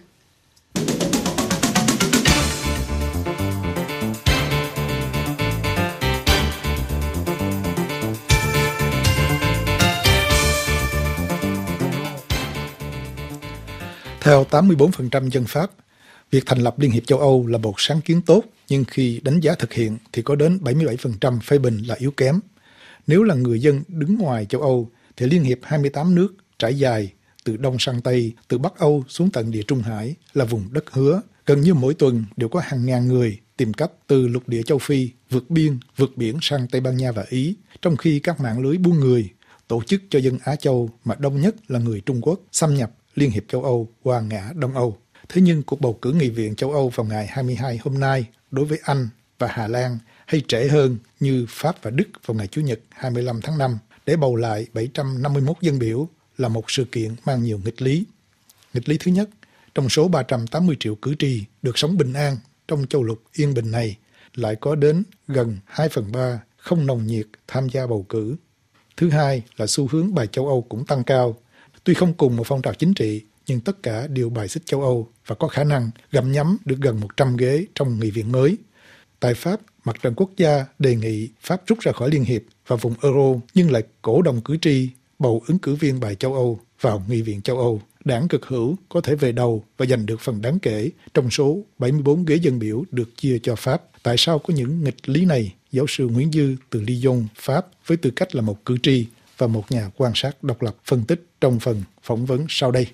Theo tám mươi bốn phần trăm dân Pháp, việc thành lập Liên hiệp châu Âu là một sáng kiến tốt, nhưng khi đánh giá thực hiện thì có đến bảy mươi bảy phần trăm phê bình là yếu kém. Nếu là người dân đứng ngoài châu Âu, thì Liên hiệp hai mươi tám nước trải dài từ Đông sang Tây, từ Bắc Âu xuống tận Địa Trung Hải là vùng đất hứa. Gần như mỗi tuần đều có hàng ngàn người tìm cách từ lục địa châu Phi vượt biên, vượt biển sang Tây Ban Nha và Ý, trong khi các mạng lưới buôn người, tổ chức cho dân Á Châu mà đông nhất là người Trung Quốc xâm nhập Liên hiệp châu Âu qua ngã Đông Âu. Thế nhưng cuộc bầu cử nghị viện châu Âu vào ngày hai mươi hai hôm nay đối với Anh và Hà Lan, hay trễ hơn như Pháp và Đức vào ngày Chủ nhật hai mươi lăm tháng năm để bầu lại bảy trăm năm mươi mốt dân biểu là một sự kiện mang nhiều nghịch lý. Nghịch lý thứ nhất, trong số ba trăm tám mươi triệu cử tri được sống bình an trong châu lục yên bình này, lại có đến gần hai phần ba không nồng nhiệt tham gia bầu cử. Thứ hai là xu hướng bài châu Âu cũng tăng cao. Tuy không cùng một phong trào chính trị, nhưng tất cả đều bài xích châu Âu và có khả năng gặm nhấm được gần một trăm ghế trong nghị viện mới. Tại Pháp, Mặt trận Quốc gia đề nghị Pháp rút ra khỏi Liên hiệp và vùng Euro, nhưng lại cổ động cử tri bầu ứng cử viên bài châu Âu vào nghị viện châu Âu. Đảng cực hữu có thể về đầu và giành được phần đáng kể trong số bảy mươi bốn ghế dân biểu được chia cho Pháp. Tại sao có những nghịch lý này? Giáo sư Nguyễn Dư từ Lyon, Pháp, với tư cách là một cử tri và một nhà quan sát độc lập phân tích trong phần phỏng vấn sau đây.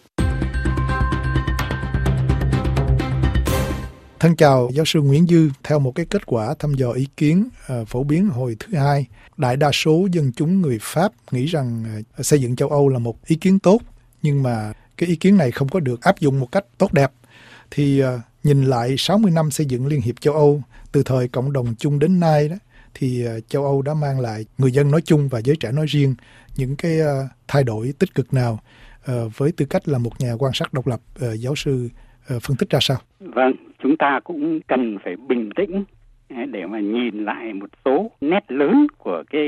Thân chào giáo sư Nguyễn Dư. Theo một cái kết quả thăm dò ý kiến uh, phổ biến hồi thứ hai, đại đa số dân chúng người Pháp nghĩ rằng uh, xây dựng châu Âu là một ý kiến tốt, nhưng mà cái ý kiến này không có được áp dụng một cách tốt đẹp. Thì uh, nhìn lại sáu mươi năm xây dựng Liên hiệp châu Âu, từ thời cộng đồng chung đến nay đó, thì uh, châu Âu đã mang lại người dân nói chung và giới trẻ nói riêng những cái uh, thay đổi tích cực nào? Uh, với tư cách là một nhà quan sát độc lập, uh, giáo sư uh, phân tích ra sao? Vâng, chúng ta cũng cần phải bình tĩnh để mà nhìn lại một số nét lớn của cái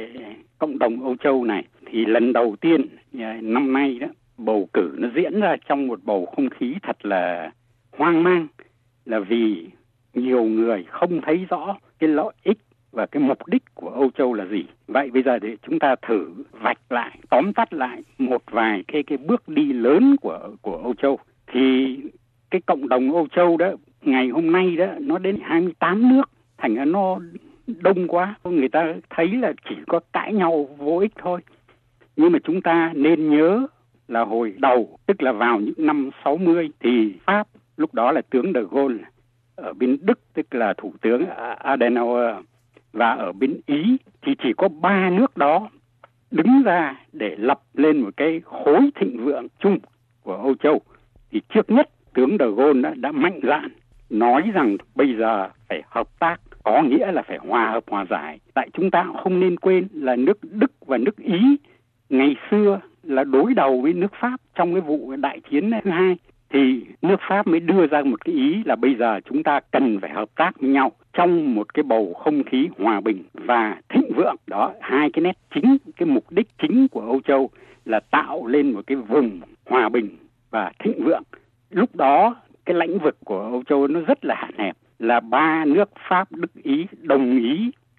cộng đồng Âu Châu này. Thì lần đầu tiên năm nay đó, bầu cử nó diễn ra trong một bầu không khí thật là hoang mang, là vì nhiều người không thấy rõ cái lợi ích và cái mục đích của Âu Châu là gì. Vậy bây giờ để chúng ta thử vạch lại, tóm tắt lại một vài cái cái bước đi lớn của của Âu Châu. Thì cái cộng đồng Âu Châu đó ngày hôm nay đó nó đến hai mươi tám nước, thành ra nó đông quá, người ta thấy là chỉ có cãi nhau vô ích thôi. Nhưng mà chúng ta nên nhớ là hồi đầu, tức là vào những năm sáu mươi, thì Pháp lúc đó là tướng de Gaulle, ở bên Đức tức là thủ tướng Adenauer, và ở bên Ý thì chỉ có ba nước đó đứng ra để lập lên một cái khối thịnh vượng chung của Âu Châu. Thì trước nhất tướng de Gaulle đã, đã mạnh dạn nói rằng bây giờ phải hợp tác, có nghĩa là phải hòa hợp hòa giải. Tại chúng ta cũng không nên quên là nước Đức và nước Ý ngày xưa là đối đầu với nước Pháp trong cái vụ đại chiến thứ hai. Thì nước Pháp mới đưa ra một cái ý là bây giờ chúng ta cần phải hợp tác với nhau trong một cái bầu không khí hòa bình và thịnh vượng. Đó, hai cái nét chính, cái mục đích chính của Âu Châu là tạo lên một cái vùng hòa bình và thịnh vượng. Lúc đó cái lãnh vực của Âu Châu nó rất là hạn hẹp, là ba nước Pháp, Đức, Ý đồng ý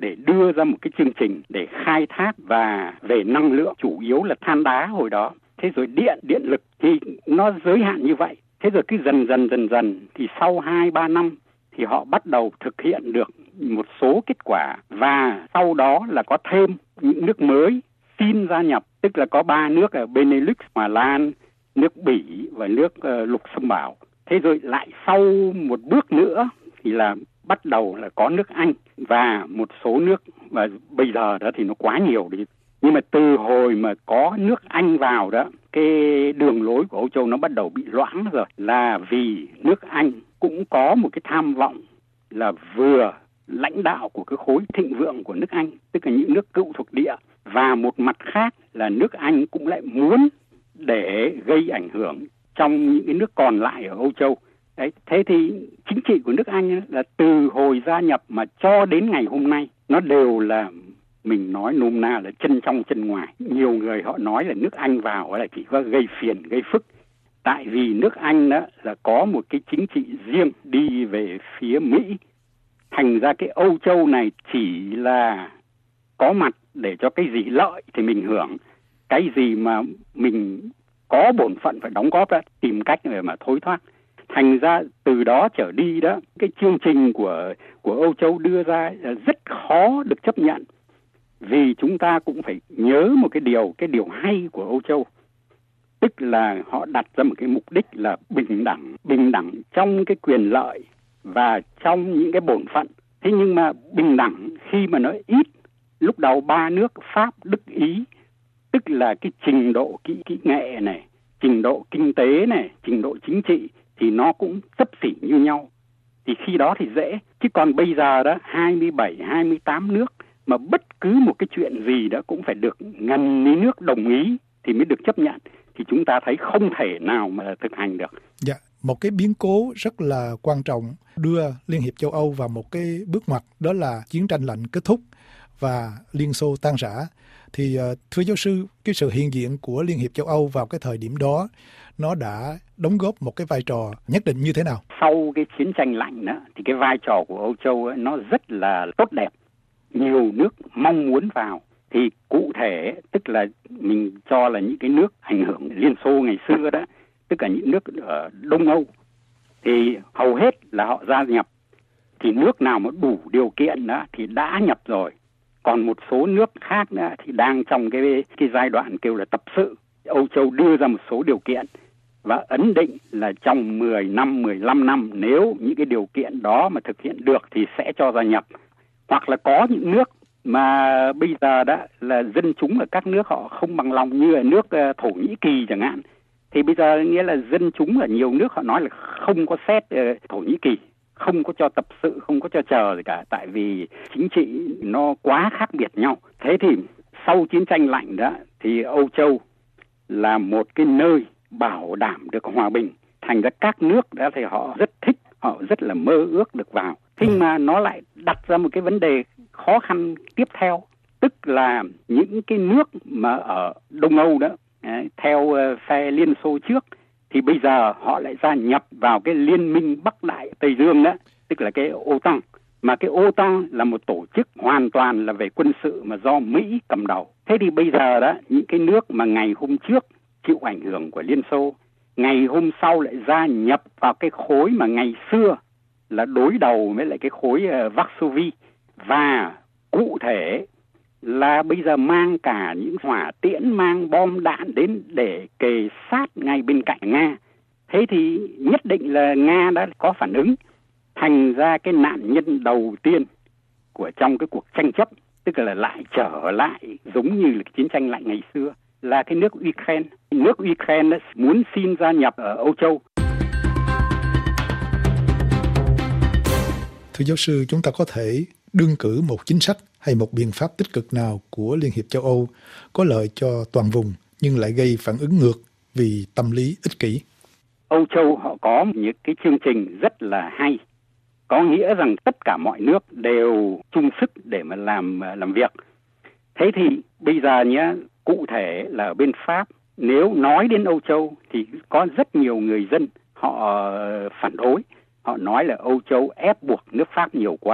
để đưa ra một cái chương trình để khai thác và về năng lượng, chủ yếu là than đá hồi đó. Thế rồi điện, điện lực thì nó giới hạn như vậy. Thế rồi cứ dần dần dần dần thì sau hai ba năm thì họ bắt đầu thực hiện được một số kết quả, và sau đó là có thêm những nước mới xin gia nhập, tức là có ba nước ở Benelux, Hà Lan, nước Bỉ và nước uh, Lục Xâm Bảo. Thế rồi lại sau một bước nữa thì là bắt đầu là có nước Anh và một số nước, và bây giờ đó thì nó quá nhiều đi. Nhưng mà từ hồi mà có nước Anh vào đó, cái đường lối của Âu Châu nó bắt đầu bị loãng rồi, là vì nước Anh cũng có một cái tham vọng là vừa lãnh đạo của cái khối thịnh vượng của nước Anh, tức là những nước cựu thuộc địa, và một mặt khác là nước Anh cũng lại muốn để gây ảnh hưởng trong những cái nước còn lại ở Âu Châu. Đấy, thế thì chính trị của nước Anh là từ hồi gia nhập mà cho đến ngày hôm nay nó đều là, mình nói nôm na là chân trong chân ngoài. Nhiều người họ nói là nước Anh vào là chỉ có gây phiền, gây phức. Tại vì nước Anh đó là có một cái chính trị riêng đi về phía Mỹ. Thành ra cái Âu Châu này chỉ là có mặt để cho cái gì lợi thì mình hưởng, cái gì mà mình có bổn phận phải đóng góp đó, tìm cách để mà thối thoát. Thành ra từ đó trở đi đó, cái chương trình của của Âu Châu đưa ra rất khó được chấp nhận. Vì chúng ta cũng phải nhớ một cái điều, cái điều hay của Âu Châu, tức là họ đặt ra một cái mục đích là bình đẳng, bình đẳng trong cái quyền lợi và trong những cái bổn phận. Thế nhưng mà bình đẳng khi mà nó ít, lúc đầu ba nước Pháp, Đức, Ý, tức là cái trình độ kỹ, kỹ nghệ này, trình độ kinh tế này, trình độ chính trị thì nó cũng xấp xỉ như nhau. Thì khi đó thì dễ, chứ còn bây giờ đó hai mươi bảy, hai mươi tám nước mà bất cứ một cái chuyện gì đó cũng phải được ngần ní nước đồng ý thì mới được chấp nhận, thì chúng ta thấy không thể nào mà thực hành được. Dạ, một cái biến cố rất là quan trọng đưa Liên hiệp châu Âu vào một cái bước ngoặt, đó là chiến tranh lạnh kết thúc và Liên Xô tan rã. Thì thưa giáo sư, cái sự hiện diện của Liên hiệp châu Âu vào cái thời điểm đó nó đã đóng góp một cái vai trò nhất định như thế nào? Sau cái chiến tranh lạnh đó thì cái vai trò của Âu Châu ấy, nó rất là tốt đẹp. Nhiều nước mong muốn vào. Thì cụ thể tức là mình cho là những cái nước ảnh hưởng Liên Xô ngày xưa đó, tức là những nước ở Đông Âu, thì hầu hết là họ gia nhập. Thì nước nào mà đủ điều kiện đó thì đã nhập rồi. Còn một số nước khác nữa thì đang trong cái, cái giai đoạn kêu là tập sự. Âu Châu đưa ra một số điều kiện và ấn định là trong mười năm, mười lăm năm nếu những cái điều kiện đó mà thực hiện được thì sẽ cho gia nhập. Hoặc là có những nước mà bây giờ đó là dân chúng ở các nước họ không bằng lòng, như là nước Thổ Nhĩ Kỳ chẳng hạn. Thì bây giờ nghĩa là dân chúng ở nhiều nước họ nói là không có xét Thổ Nhĩ Kỳ, không có cho tập sự, không có cho chờ gì cả, tại vì chính trị nó quá khác biệt nhau. Thế thì sau chiến tranh lạnh đó thì Âu Châu là một cái nơi bảo đảm được hòa bình. Thành ra các nước đó thì họ rất thích, họ rất là mơ ước được vào. Thế mà nó lại đặt ra một cái vấn đề khó khăn tiếp theo, tức là những cái nước mà ở Đông Âu đó, theo phe Liên Xô trước, thì bây giờ họ lại gia nhập vào cái Liên minh Bắc Đại Tây Dương đó, tức là cái OTAN. Mà cái OTAN là một tổ chức hoàn toàn là về quân sự mà do Mỹ cầm đầu. Thế thì bây giờ đó, những cái nước mà ngày hôm trước chịu ảnh hưởng của Liên Xô, ngày hôm sau lại gia nhập vào cái khối mà ngày xưa là đối đầu với lại cái khối uh, Varsovie, và cụ thể là bây giờ mang cả những hỏa tiễn, mang bom đạn đến để kề sát ngay bên cạnh Nga. Thế thì nhất định là Nga đã có phản ứng. Thành ra cái nạn nhân đầu tiên của trong cái cuộc tranh chấp, tức là lại trở lại giống như là cái chiến tranh lạnh ngày xưa, là cái nước Ukraine. Nước Ukraine muốn xin gia nhập ở Âu Châu. Thưa giáo sư, chúng ta có thể đương cử một chính sách hay một biện pháp tích cực nào của Liên hiệp châu Âu có lợi cho toàn vùng nhưng lại gây phản ứng ngược vì tâm lý ích kỷ? Âu Châu họ có những cái chương trình rất là hay. Có nghĩa rằng tất cả mọi nước đều chung sức để mà làm làm việc. Thế thì bây giờ nhé, cụ thể là ở bên Pháp, nếu nói đến Âu Châu thì có rất nhiều người dân họ phản đối. Họ nói là Âu Châu ép buộc nước Pháp nhiều quá,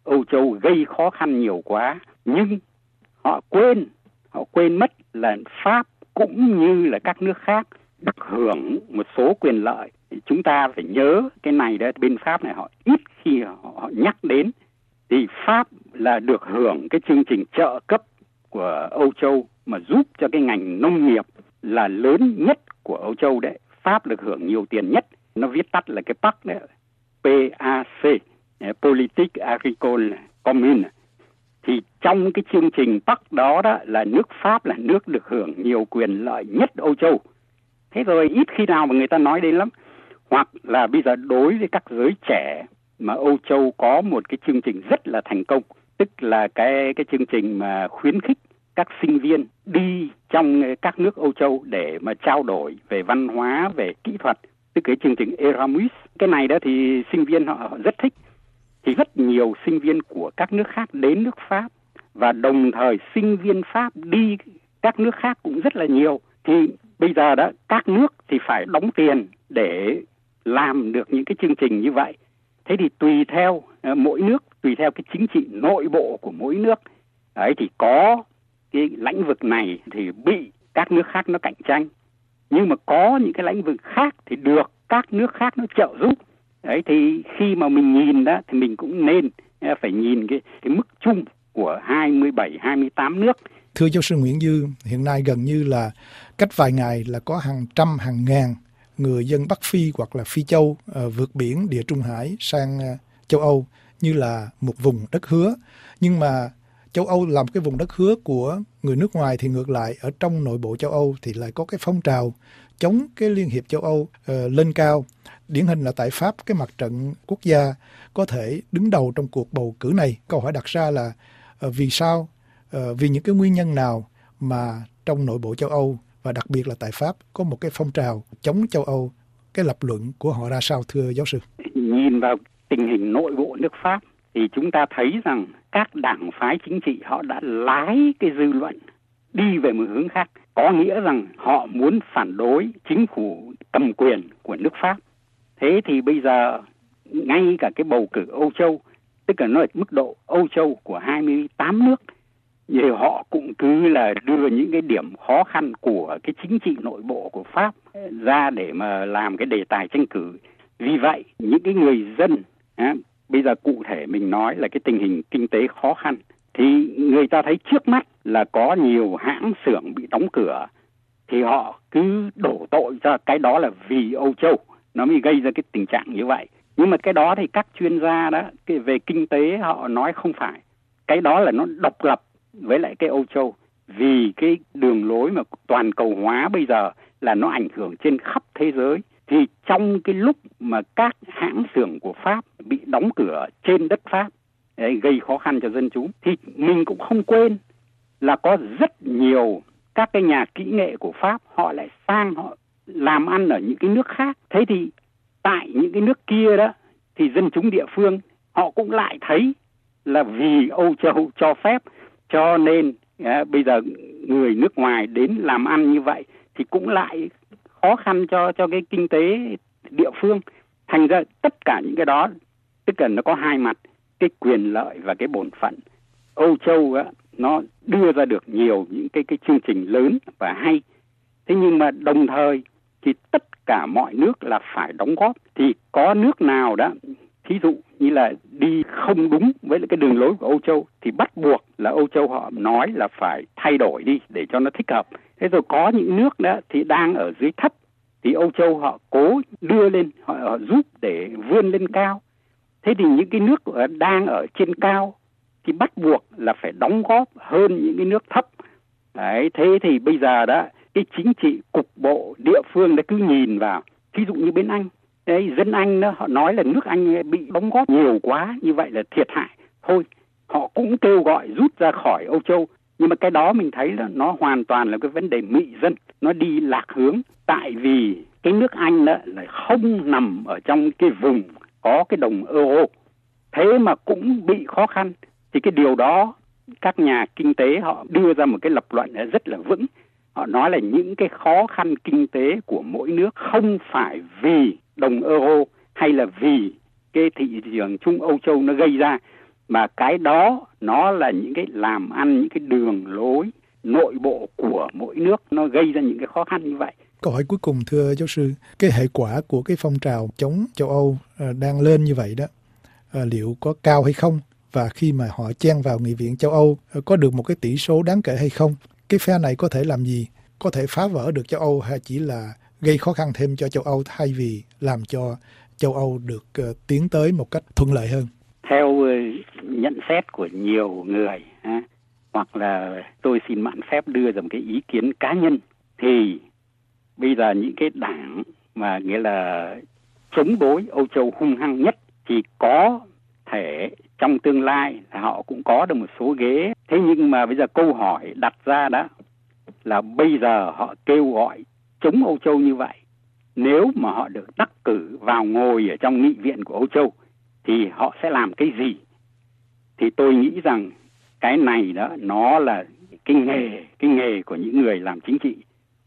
Âu Châu gây khó khăn nhiều quá, nhưng họ quên, họ quên mất là Pháp cũng như là các nước khác được hưởng một số quyền lợi. Chúng ta phải nhớ cái này đó, bên Pháp này họ ít khi họ, họ nhắc đến. Thì Pháp là được hưởng cái chương trình trợ cấp của Âu Châu mà giúp cho cái ngành nông nghiệp là lớn nhất của Âu Châu đấy. Pháp được hưởng nhiều tiền nhất. Nó viết tắt là cái pê a xê đấy, pê a xê, Politique Agricole Commune. Thì trong cái chương trình pê a xê đó đó là nước Pháp là nước được hưởng nhiều quyền lợi nhất Âu Châu. Thế rồi ít khi nào mà người ta nói đến lắm. Hoặc là bây giờ đối với các giới trẻ mà Âu Châu có một cái chương trình rất là thành công, tức là cái cái chương trình mà khuyến khích các sinh viên đi trong các nước Âu Châu để mà trao đổi về văn hóa, về kỹ thuật, tức cái chương trình Erasmus. Cái này đó thì sinh viên họ, họ rất thích. Thì rất nhiều sinh viên của các nước khác đến nước Pháp, và đồng thời sinh viên Pháp đi các nước khác cũng rất là nhiều. Thì bây giờ đó các nước thì phải đóng tiền để làm được những cái chương trình như vậy. Thế thì tùy theo uh, mỗi nước, tùy theo cái chính trị nội bộ của mỗi nước ấy, thì có cái lĩnh vực này thì bị các nước khác nó cạnh tranh, nhưng mà có những cái lĩnh vực khác thì được các nước khác nó trợ giúp. Đấy, thì khi mà mình nhìn đó thì mình cũng nên uh, phải nhìn cái, cái mức chung của hai mươi bảy, hai mươi tám nước. Thưa giáo sư Nguyễn Dư, hiện nay gần như là cách vài ngày là có hàng trăm, hàng ngàn người dân Bắc Phi hoặc là Phi Châu uh, vượt biển Địa Trung Hải sang uh, châu Âu như là một vùng đất hứa. Nhưng mà châu Âu làm cái vùng đất hứa của người nước ngoài thì ngược lại ở trong nội bộ châu Âu thì lại có cái phong trào chống cái Liên hiệp châu Âu uh, lên cao. Điển hình là tại Pháp, cái mặt trận quốc gia có thể đứng đầu trong cuộc bầu cử này. Câu hỏi đặt ra là uh, vì sao, uh, vì những cái nguyên nhân nào mà trong nội bộ châu Âu và đặc biệt là tại Pháp có một cái phong trào chống châu Âu, cái lập luận của họ ra sao thưa giáo sư? Nhìn vào tình hình nội bộ nước Pháp thì chúng ta thấy rằng các đảng phái chính trị họ đã lái cái dư luận đi về một hướng khác. Có nghĩa rằng họ muốn phản đối chính phủ cầm quyền của nước Pháp. Thế thì bây giờ ngay cả cái bầu cử Âu Châu, tức là nó ở mức độ Âu Châu của hai mươi tám nước, thì họ cũng cứ là đưa những cái điểm khó khăn của cái chính trị nội bộ của Pháp ra để mà làm cái đề tài tranh cử. Vì vậy, những cái người dân, à, bây giờ cụ thể mình nói là cái tình hình kinh tế khó khăn, thì người ta thấy trước mắt là có nhiều hãng xưởng bị đóng cửa, thì họ cứ đổ tội cho cái đó là vì Âu Châu, nó mới gây ra cái tình trạng như vậy. Nhưng mà cái đó thì các chuyên gia đó cái về kinh tế họ nói không phải. Cái đó là nó độc lập với lại cái Âu Châu, vì cái đường lối mà toàn cầu hóa bây giờ là nó ảnh hưởng trên khắp thế giới. Thì trong cái lúc mà các hãng xưởng của Pháp bị đóng cửa trên đất Pháp, đấy, gây khó khăn cho dân chúng, thì mình cũng không quên là có rất nhiều các cái nhà kỹ nghệ của Pháp họ lại sang họ làm ăn ở những cái nước khác. Thế thì tại những cái nước kia đó thì dân chúng địa phương họ cũng lại thấy là vì Âu Châu cho phép, cho nên à, bây giờ người nước ngoài đến làm ăn như vậy thì cũng lại khó khăn cho cho cái kinh tế địa phương. Thành ra tất cả những cái đó, tức là nó có hai mặt, cái quyền lợi và cái bổn phận. Âu Châu á, nó đưa ra được nhiều những cái cái chương trình lớn và hay. Thế nhưng mà đồng thời thì tất cả mọi nước là phải đóng góp. Thì có nước nào đó, thí dụ như là đi không đúng với cái đường lối của Âu Châu, thì bắt buộc là Âu Châu họ nói là phải thay đổi đi để cho nó thích hợp. Thế rồi có những nước đó thì đang ở dưới thấp, thì Âu Châu họ cố đưa lên, họ, họ giúp để vươn lên cao. Thế thì những cái nước đang ở trên cao thì bắt buộc là phải đóng góp hơn những cái nước thấp. Đấy, thế thì bây giờ đó, cái chính trị cục bộ địa phương đã cứ nhìn vào. Thí dụ như bên Anh, đấy, dân Anh đó, họ nói là nước Anh bị đóng góp nhiều quá, như vậy là thiệt hại. Thôi, họ cũng kêu gọi rút ra khỏi Âu Châu. Nhưng mà cái đó mình thấy là nó hoàn toàn là cái vấn đề mị dân, nó đi lạc hướng. Tại vì cái nước Anh đó lại không nằm ở trong cái vùng có cái đồng euro, thế mà cũng bị khó khăn. Thì cái điều đó các nhà kinh tế họ đưa ra một cái lập luận rất là vững. Họ nói là những cái khó khăn kinh tế của mỗi nước không phải vì đồng euro hay là vì cái thị trường chung Âu Châu nó gây ra, mà cái đó nó là những cái làm ăn, những cái đường lối nội bộ của mỗi nước, nó gây ra những cái khó khăn như vậy. Câu hỏi cuối cùng thưa giáo sư, cái hệ quả của cái phong trào chống châu Âu đang lên như vậy đó, liệu có cao hay không? Và khi mà họ chen vào Nghị viện châu Âu có được một cái tỷ số đáng kể hay không? Cái phe này có thể làm gì? Có thể phá vỡ được châu Âu hay chỉ là gây khó khăn thêm cho châu Âu thay vì làm cho châu Âu được uh, tiến tới một cách thuận lợi hơn? Theo uh, nhận xét của nhiều người, ha, hoặc là tôi xin mạn phép đưa ra một cái ý kiến cá nhân, thì bây giờ những cái đảng mà nghĩa là chống đối Âu Châu hung hăng nhất thì có thể trong tương lai họ cũng có được một số ghế. Thế nhưng mà bây giờ câu hỏi đặt ra đó là bây giờ họ kêu gọi chống Âu Châu như vậy, nếu mà họ được đắc cử vào ngồi ở trong nghị viện của Âu Châu thì họ sẽ làm cái gì? Thì tôi nghĩ rằng cái này đó nó là cái nghề, cái nghề của những người làm chính trị.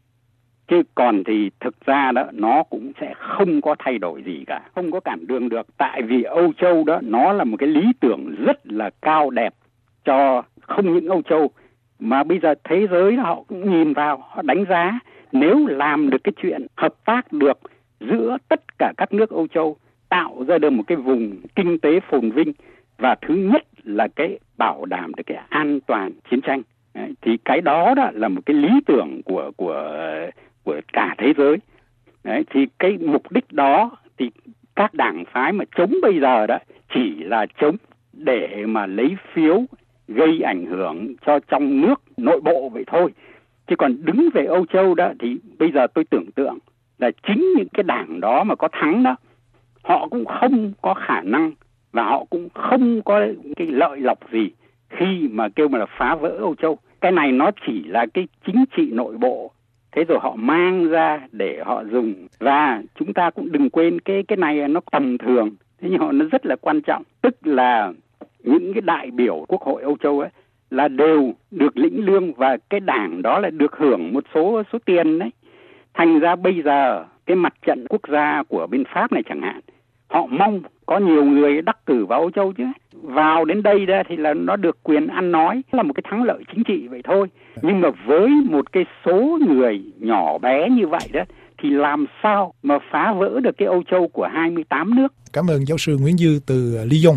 Chứ còn thì thực ra đó nó cũng sẽ không có thay đổi gì cả, không có cản đường được. Tại vì Âu Châu đó nó là một cái lý tưởng rất là cao đẹp cho không những Âu Châu mà bây giờ thế giới họ cũng nhìn vào, họ đánh giá nếu làm được cái chuyện hợp tác được giữa tất cả các nước Âu Châu, tạo ra được một cái vùng kinh tế phồn vinh, và thứ nhất là cái bảo đảm được cái an toàn chiến tranh. Đấy, thì cái đó đó là một cái lý tưởng của của của cả thế giới. Đấy, thì cái mục đích đó thì các đảng phái mà chống bây giờ đó chỉ là chống để mà lấy phiếu gây ảnh hưởng cho trong nước nội bộ vậy thôi. Chứ còn đứng về Âu Châu đó thì bây giờ tôi tưởng tượng là chính những cái đảng đó mà có thắng đó, họ cũng không có khả năng và họ cũng không có cái lợi lộc gì khi mà kêu mà là phá vỡ Âu Châu. Cái này nó chỉ là cái chính trị nội bộ, thế rồi họ mang ra để họ dùng. Và chúng ta cũng đừng quên cái cái này nó tầm thường, thế nhưng mà nó rất là quan trọng. Tức là những cái đại biểu Quốc hội Âu Châu ấy là đều được lĩnh lương và cái đảng đó là được hưởng một số số tiền đấy. Thành ra bây giờ cái mặt trận quốc gia của bên Pháp này chẳng hạn, họ mong có nhiều người đắc cử vào Âu Châu chứ. Vào đến đây đó thì là nó được quyền ăn nói, là một cái thắng lợi chính trị vậy thôi. Nhưng mà với một cái số người nhỏ bé như vậy đó thì làm sao mà phá vỡ được cái Âu Châu của hai mươi tám nước. Cảm ơn giáo sư Nguyễn Dư từ Lyon.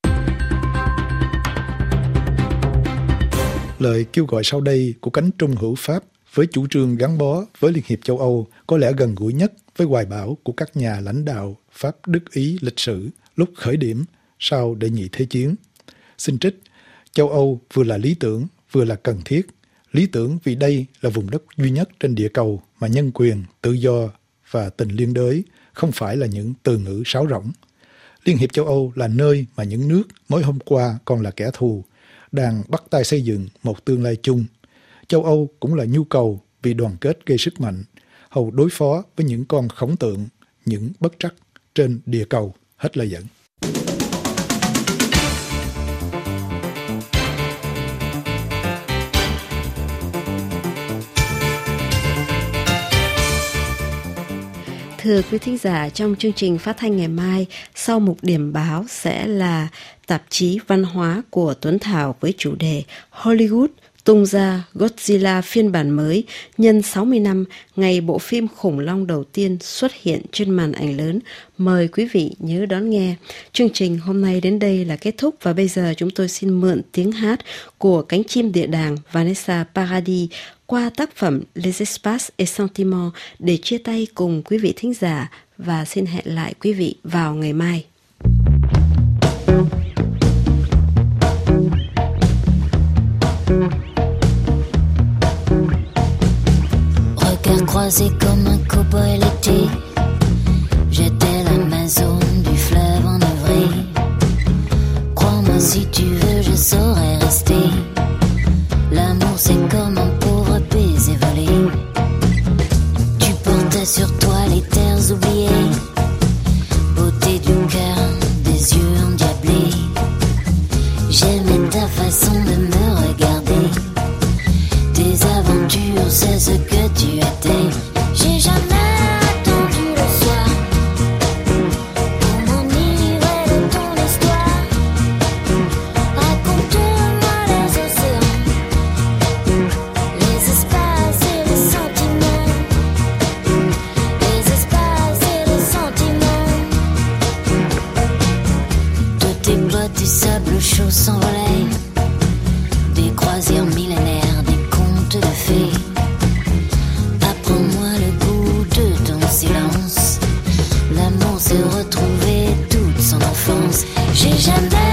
Lời kêu gọi sau đây của cánh trung hữu Pháp với chủ trương gắn bó với Liên hiệp châu Âu có lẽ gần gũi nhất với hoài bão của các nhà lãnh đạo Pháp, Đức, Ý lịch sử lúc khởi điểm sau đệ nhị thế chiến. Xin trích: châu Âu vừa là lý tưởng vừa là cần thiết. Lý tưởng vì đây là vùng đất duy nhất trên địa cầu mà nhân quyền, tự do và tình liên đới không phải là những từ ngữ sáo rỗng. Liên hiệp châu Âu là nơi mà những nước mới hôm qua còn là kẻ thù đang bắt tay xây dựng một tương lai chung. Châu Âu cũng là nhu cầu vì đoàn kết gây sức mạnh, hầu đối phó với những con khổng tượng, những bất trắc trên địa cầu. Hết lời dẫn. Thưa quý thính giả, trong chương trình phát thanh ngày mai, sau mục điểm báo sẽ là tạp chí văn hóa của Tuấn Thảo với chủ đề Hollywood tung ra Godzilla phiên bản mới nhân sáu mươi năm ngày bộ phim khủng long đầu tiên xuất hiện trên màn ảnh lớn. Mời quý vị nhớ đón nghe. Chương trình hôm nay đến đây là kết thúc và bây giờ chúng tôi xin mượn tiếng hát của cánh chim địa đàng Vanessa Paradis qua tác phẩm Les Espaces et Sentiments để chia tay cùng quý vị thính giả và xin hẹn lại quý vị vào ngày mai. Regard croisé comme un cow-boy l'été, j'étais l'Amazone du fleuve enivré. Crois-moi si tu veux, je saurais rester. L'amour c'est comme un pauvre baiser volé. Tu portais sur toi les terres oubliées, beauté du cœur, des yeux endiablés. J'aimais ta façon de me regarder, tes aventures, c'est ce que tu étais. J'ai jamais attendu le soir pour m'enivrer de ton histoire. j'ai jamais